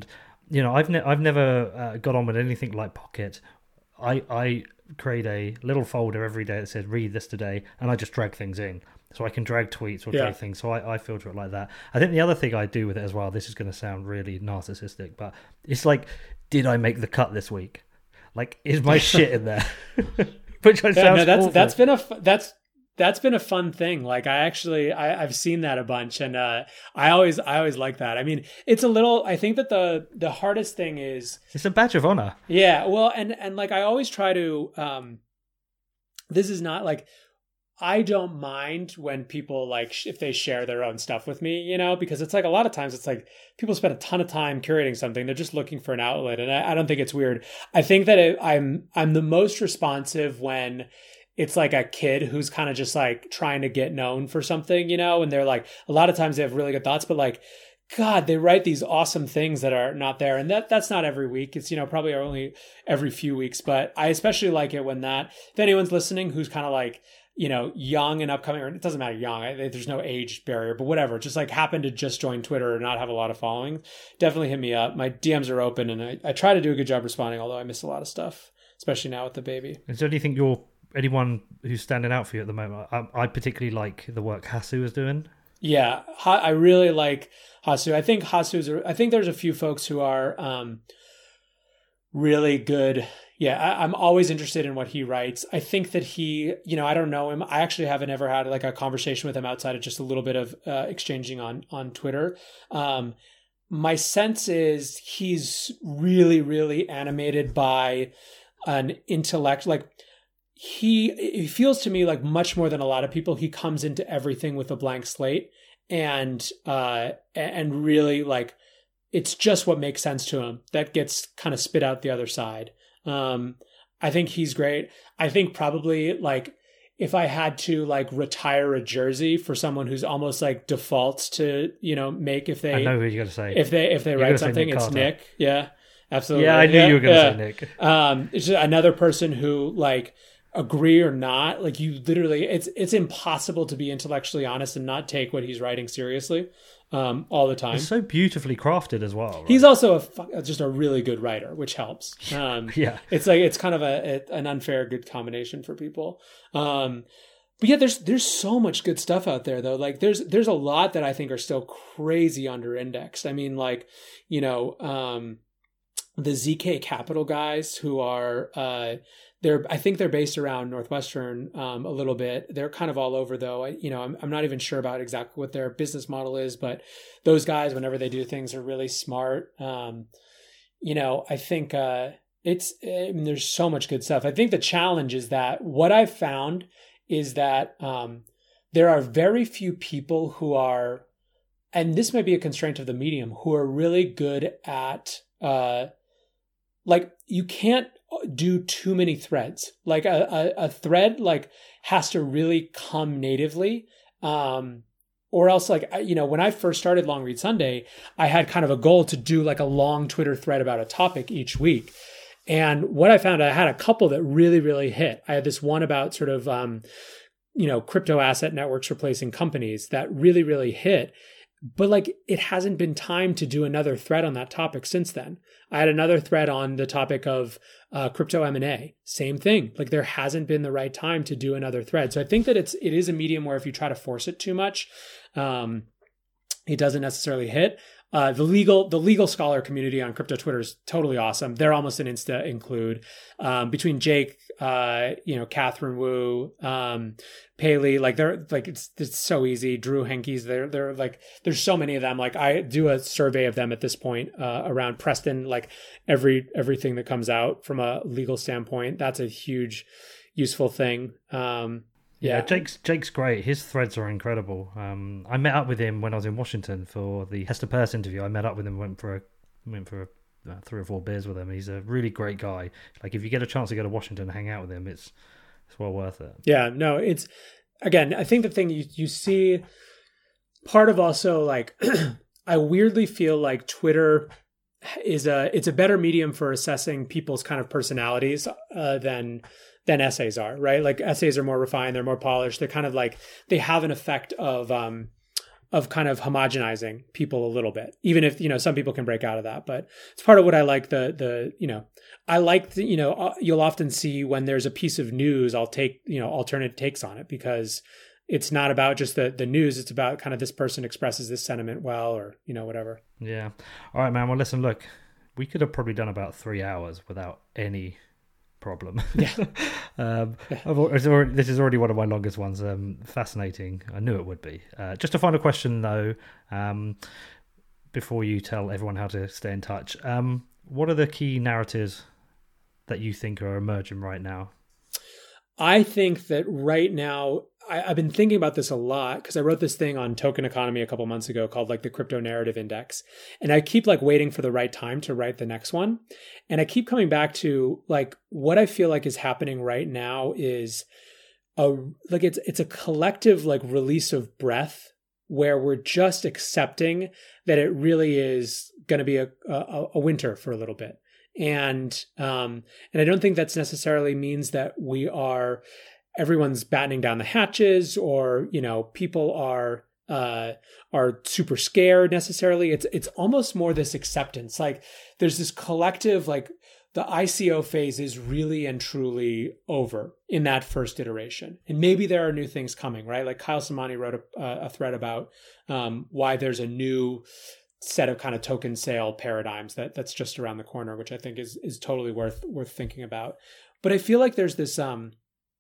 you know, I've ne- I've never uh, got on with anything like Pocket. I I create a little folder every day that says read this today, and I just drag things in. So I can drag tweets or Yeah. drag things. So I, I filter it like that. I think the other thing I do with it as well, this is going to sound really narcissistic, but it's like, did I make the cut this week? Like, is my shit in there? Which I Yeah, sounds no, that's awful. that's been a f- that's that's been a fun thing. Like I actually I, I've seen that a bunch, and uh, I always I always like that. I mean, it's a little. I think that the the hardest thing is It's a badge of honor. yeah. Well, and and like I always try to. Um, this is not like. I don't mind when people like sh- if they share their own stuff with me, you know, because it's like a lot of times it's like people spend a ton of time curating something. They're just looking for an outlet, and I, I don't think it's weird. I think that it, I'm I'm the most responsive when it's like a kid who's kind of just like trying to get known for something, you know, and they're like a lot of times they have really good thoughts, but like God, they write these awesome things that are not there, and that that's not every week. It's you know probably only every few weeks, but I especially like it when that if anyone's listening who's kind of like. You know, young and upcoming, or it doesn't matter, young, I, there's no age barrier, but whatever, just like happen to just join Twitter or not have a lot of following, definitely hit me up. My D Ms are open and I, I try to do a good job responding, although I miss a lot of stuff, especially now with the baby. Is there anything you're, anyone who's standing out for you at the moment? I, I particularly like the work Hasu is doing. Yeah, ha, I really like Hasu. I think Hasu's, I think there's a few folks who are um, really good. Yeah, I, I'm always interested in what he writes. I think that he, you know, I don't know him. I actually haven't ever had like a conversation with him outside of just a little bit of uh, exchanging on on Twitter. Um, my sense is he's really, really animated by an intellect. Like he, it feels to me like much more than a lot of people. He comes into everything with a blank slate, and uh, and really like it's just what makes sense to him that gets kind of spit out the other side. Um, I think he's great. I think probably like if I had to like retire a jersey for someone who's almost like defaults to, you know, make if they, I know who you're going to say. if they, if they You're wite gonna say something, Nick it's Carter. Nick. Yeah, absolutely. Yeah, I knew you were going to say Nick. Um, it's just another person who like agree or not, like you literally, it's, it's impossible to be intellectually honest and not take what he's writing seriously. Um, all the time. It's so beautifully crafted as well. Right? He's also a fu- just a really good writer, which helps. Um, Yeah. it's like it's kind of a, a an unfair good combination for people. Um, but yeah, there's there's so much good stuff out there though. Like there's there's a lot that I think are still crazy under indexed. I mean, like you know, um, the Z K Capital guys who are. Uh, They're, I think they're based around Northwestern um, a little bit. They're kind of all over, though. I, you know, I'm, I'm not even sure about exactly what their business model is, but those guys, whenever they do things, are really smart. Um, you know, I think uh, it's. I mean, there's so much good stuff. I think the challenge is that what I've found is that um, there are very few people who are, and this might be a constraint of the medium, who are really good at. Uh, like you can't do too many threads. Like a, a, a thread like has to really come natively. Um, or else like, you know, when I first started Long Read Sunday, I had kind of a goal to do like a long Twitter thread about a topic each week. And what I found, I had a couple that really, really hit. I had this one about sort of, um, you know, crypto asset networks replacing companies that really, really hit. But like, it hasn't been time to do another thread on that topic since then. I had another thread on the topic of uh, crypto M and A. Same thing. Like there hasn't been the right time to do another thread. So I think that it's it is a medium where if you try to force it too much, um, it doesn't necessarily hit. Uh, the legal the legal scholar community on crypto Twitter is totally awesome. They're almost an insta include. Um, between Jake, uh, you know, Catherine Wu, um, Paley, like they're like it's it's so easy. Drew Henke's, they're they're like there's so many of them. Like I do a survey of them at this point uh, around Preston. Like every everything that comes out from a legal standpoint, that's a huge useful thing. Um, Yeah, Yeah. Jake's Jake's great. His threads are incredible. Um, I met up with him when I was in Washington for the Hester Peirce interview. I met up with him, went for a went for a, uh, three or four beers with him. He's a really great guy. Like if you get a chance to go to Washington and hang out with him, it's it's well worth it. Yeah, no, it's again, I think the thing you you see part of also like I weirdly feel like Twitter is a it's a better medium for assessing people's kind of personalities uh, than than essays are, right? Like essays are more refined, they're more polished, they're kind of like they have an effect of um of kind of homogenizing people a little bit, even if, you know, some people can break out of that. But it's part of what I like the, the, you know, I like, the, you know, you'll often see when there's a piece of news, I'll take, you know, alternate takes on it, because it's not about just the, the news. It's about kind of this person expresses this sentiment well, or, you know, whatever. Yeah. All right, man. Well, listen, look, we could have probably done about three hours without any problem. Yeah. um, I've al- it's already, this is already one of my longest ones. Um, fascinating. I knew it would be. Uh, just a final question, though, um, before you tell everyone how to stay in touch. Um, what are the key narratives that you think are emerging right now? I think that right now, I, I've been thinking about this a lot, because I wrote this thing on token economy a couple months ago called like the Crypto Narrative Index. And I keep like waiting for the right time to write the next one. And I keep coming back to like what I feel like is happening right now is a like it's it's a collective like release of breath, where we're just accepting that it really is going to be a, a a winter for a little bit. And um and I don't think that's necessarily means that we are everyone's battening down the hatches, or, you know, people are uh are super scared necessarily. It's it's almost more this acceptance. Like there's this collective, like the I C O phase is really and truly over in that first iteration. And maybe there are new things coming, right? Like Kyle Samani wrote a, a thread about um why there's a new set of kind of token sale paradigms that that's just around the corner, which I think is is totally worth worth thinking about. But I feel like there's this um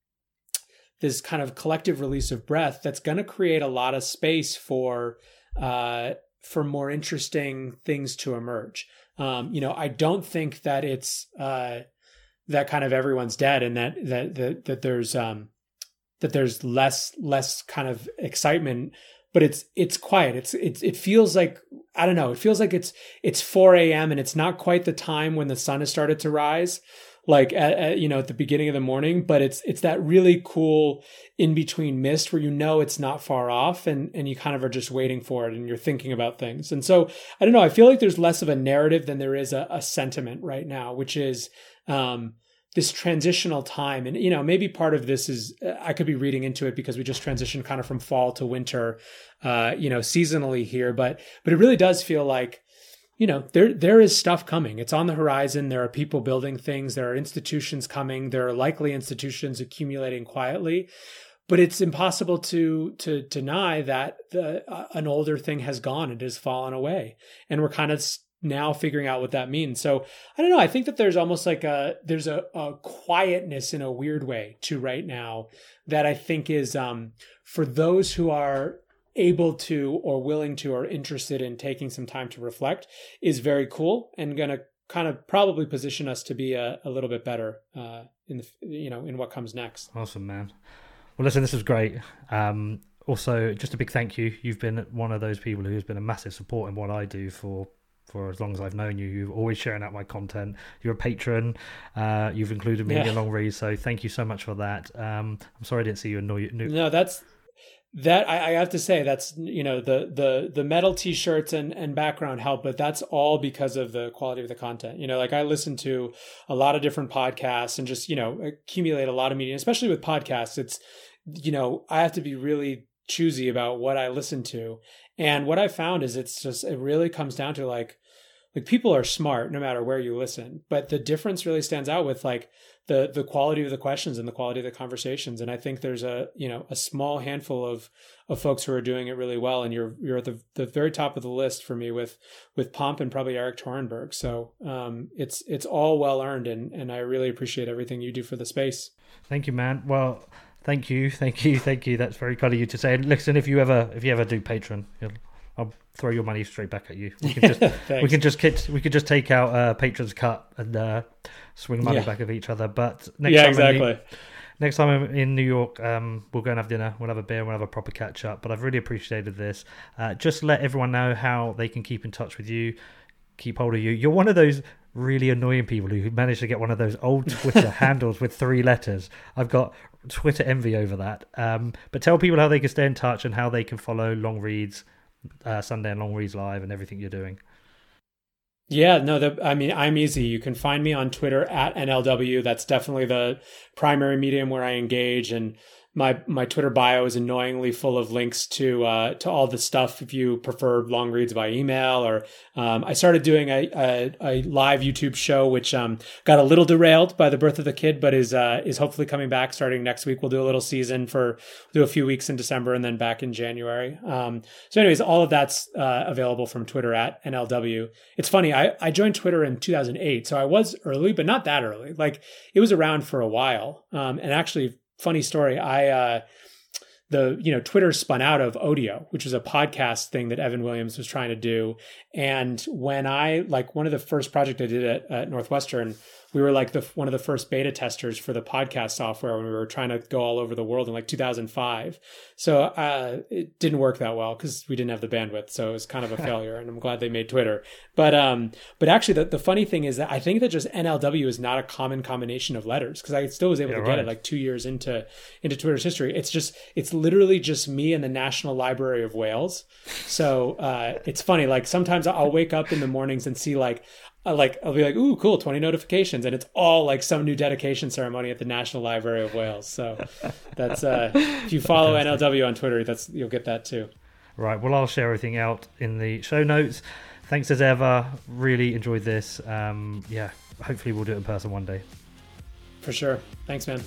this kind of collective release of breath that's going to create a lot of space for uh for more interesting things to emerge. Um, you know, I don't think that it's uh that kind of everyone's dead, and that that that, that there's um that there's less less kind of excitement. But it's it's quiet. It's it's it feels like, I don't know. It feels like it's it's four a.m. and it's not quite the time when the sun has started to rise, like at, at, you know, at the beginning of the morning. But it's it's that really cool in between mist where you know it's not far off, and and you kind of are just waiting for it, and you're thinking about things. And so I don't know. I feel like there's less of a narrative than there is a, a sentiment right now, which is um, this transitional time. And, you know, maybe part of this is, I could be reading into it because we just transitioned kind of from fall to winter, uh, you know, seasonally here, but, but it really does feel like, you know, there, there is stuff coming. It's on the horizon. There are people building things. There are institutions coming. There are likely institutions accumulating quietly, but it's impossible to, to deny that the, uh, an older thing has gone. It has fallen away, and we're kind of now figuring out what that means. So I don't know. I think that there's almost like a, there's a, a quietness in a weird way to right now that I think is, um, for those who are able to, or willing to, or interested in taking some time to reflect, is very cool, and going to kind of probably position us to be a, a little bit better, uh, in the, you know, in what comes next. Awesome, man. Well, listen, this was great. Um, also, just a big thank you. You've been one of those people who's been a massive support in what I do for for as long as I've known you. You're always sharing out my content. You're a patron. Uh, you've included me yeah. in your long reads, so thank you so much for that. Um, I'm sorry I didn't see you in New. New- no, that's that. I, I have to say that's, you know, the the the metal T-shirts and and background help, but that's all because of the quality of the content. You know, like I listen to a lot of different podcasts and just, you know, accumulate a lot of media, especially with podcasts. It's, you know, I have to be really choosy about what I listen to. And what I found is it's just, it really comes down to like, like people are smart no matter where you listen, but the difference really stands out with like the, the quality of the questions and the quality of the conversations. And I think there's a, you know, a small handful of, of folks who are doing it really well. And you're, you're at the, the very top of the list for me with, with Pomp and probably Eric Torenberg. So um, it's, it's all well earned. And, and I really appreciate everything you do for the space. Thank you, man. Well, Thank you, thank you, thank you. That's very kind of you to say. And listen, if you ever, if you ever do Patreon, I'll throw your money straight back at you. We can just, we can just, get, we could just take out uh, Patron's cut and uh, swing money yeah. back at each other. But next yeah, time, exactly. In, next time I'm in New York, um, we'll go and have dinner. We'll have a beer. We'll have a proper catch up. But I've really appreciated this. Uh, just let everyone know how they can keep in touch with you, keep hold of you. You're one of those really annoying people who managed to get one of those old Twitter handles with three letters. I've got Twitter envy over that. Um, but tell people how they can stay in touch and how they can follow Long Reads, uh, Sunday and Long Reads Live, and everything you're doing. Yeah, no, the, I mean, I'm easy. You can find me on Twitter at N L W. That's definitely the primary medium where I engage. And my my Twitter bio is annoyingly full of links to uh, to all the stuff if you prefer long reads by email. Or um, I started doing a, a, a live YouTube show, which um, got a little derailed by the birth of the kid, but is uh, is hopefully coming back starting next week. We'll do a little season for we'll do a few weeks in December and then back in January. Um, so anyways, all of that's uh, available from Twitter at N L W. It's funny, I, I joined Twitter in two thousand eight, so I was early, but not that early. Like it was around for a while. Um, and actually, funny story, I uh, the you know Twitter spun out of Odeo, which was a podcast thing that Evan Williams was trying to do. And when I like one of the first project I did at, at Northwestern, we were like the one of the first beta testers for the podcast software when we were trying to go all over the world in like two thousand five. So uh, it didn't work that well because we didn't have the bandwidth. So it was kind of a failure, and I'm glad they made Twitter. But um, but actually, the, the funny thing is that I think that just N L W is not a common combination of letters, because I still was able yeah, to get right. it like two years into into Twitter's history. It's just it's literally just me and the National Library of Wales. So uh, it's funny. Like sometimes I'll wake up in the mornings and see like. Like I'll be like, ooh, cool, twenty notifications, and it's all like some new dedication ceremony at the National Library of Wales. So that's uh, if you follow N L W on Twitter, that's you'll get that too. Right. Well, I'll share everything out in the show notes. Thanks as ever. Really enjoyed this. Um, yeah. Hopefully we'll do it in person one day. For sure. Thanks, man.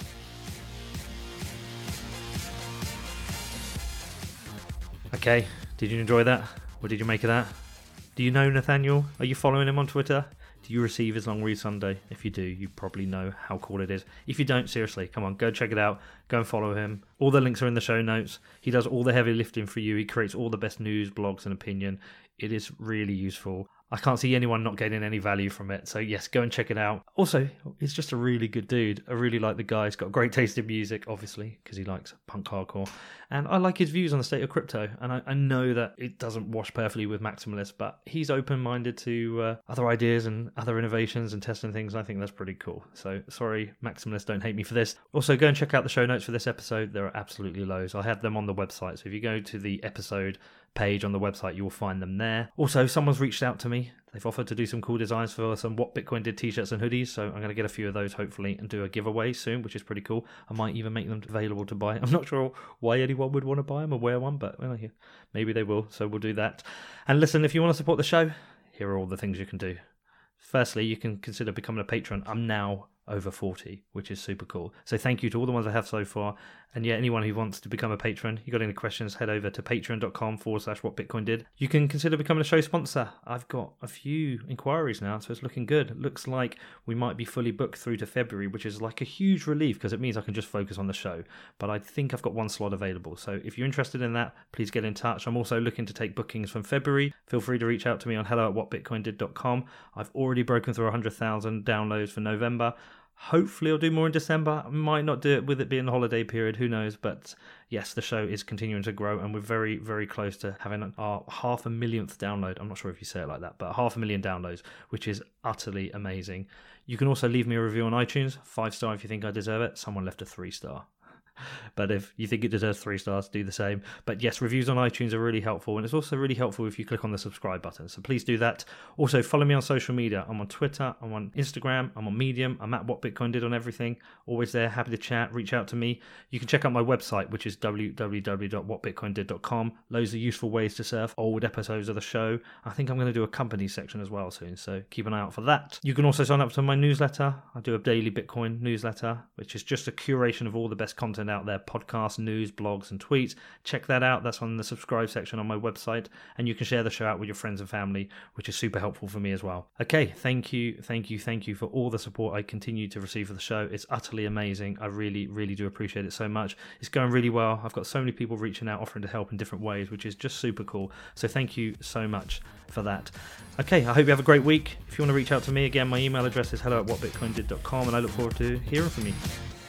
Okay. Did you enjoy that? What did you make of that? Do you know Nathaniel? Are you following him on Twitter? Do you receive his Long Read Sunday? If you do, you probably know how cool it is. If you don't, seriously, come on, go check it out. Go and follow him. All the links are in the show notes. He does all the heavy lifting for you. He creates all the best news, blogs, and opinion. It is really useful. I can't see anyone not getting any value from it. So yes, go and check it out. Also, he's just a really good dude. I really like the guy. He's got great taste in music, obviously, because he likes punk hardcore. And I like his views on the state of crypto. And I, I know that it doesn't wash perfectly with Maximalist, but he's open-minded to uh, other ideas and other innovations and testing things. And I think that's pretty cool. So sorry, Maximalists, don't hate me for this. Also, go and check out the show notes for this episode. There are absolutely loads. I have them on the website. So if you go to the episode page on the website, you will find them there. Also, someone's reached out to me. They've offered to do some cool designs for some What Bitcoin Did t-shirts and hoodies, so I'm going to get a few of those hopefully and do a giveaway soon, which is pretty cool. I might even make them available to buy. I'm not sure why anyone would want to buy them or wear one, but well, yeah, maybe they will, so we'll do that. And listen, if you want to support the show, here are all the things you can do. Firstly, you can consider becoming a patron. I'm now over forty, which is super cool. So thank you to all the ones I have so far. And yeah, anyone who wants to become a patron, you got any questions, head over to patreon.com forward slash what Bitcoin did. You can consider becoming a show sponsor. I've got a few inquiries now, so it's looking good. It looks like we might be fully booked through to February, which is like a huge relief because it means I can just focus on the show. But I think I've got one slot available. So if you're interested in that, please get in touch. I'm also looking to take bookings from February. Feel free to reach out to me on hello at what bitcoin did dot com. I've already broken through one hundred thousand downloads for November. Hopefully I'll do more in December. I might not do it with it being the holiday period, who knows, but yes, the show is continuing to grow and we're very, very close to having our half a millionth download. I'm not sure if you say it like that, but half a million downloads, which is utterly amazing. You can also leave me a review on iTunes, five star if you think I deserve it. Someone left a three star. But if you think it deserves three stars, do the same. But yes, reviews on iTunes are really helpful, and it's also really helpful if you click on the subscribe button. So please do that. Also, follow me on social media. I'm on Twitter, I'm on Instagram, I'm on Medium, I'm at What Bitcoin Did on everything. Always there, happy to chat, reach out to me. You can check out my website, which is w w w dot what bitcoin did dot com. Loads of useful ways to surf old episodes of the show. I think I'm going to do a company section as well soon, so keep an eye out for that. You can also sign up to my newsletter. I do a daily Bitcoin newsletter, which is just a curation of all the best content out there, podcasts, news, blogs, and tweets. Check that out. That's on the subscribe section on my website, and you can share the show out with your friends and family, which is super helpful for me as well. Okay, thank you, thank you, thank you for all the support I continue to receive for the show. It's utterly amazing. I really, really do appreciate it so much. It's going really well. I've got so many people reaching out, offering to help in different ways, which is just super cool. So thank you so much for that. Okay, I hope you have a great week. If you want to reach out to me, again, my email address is hello at what bitcoin did dot com, and I look forward to hearing from you.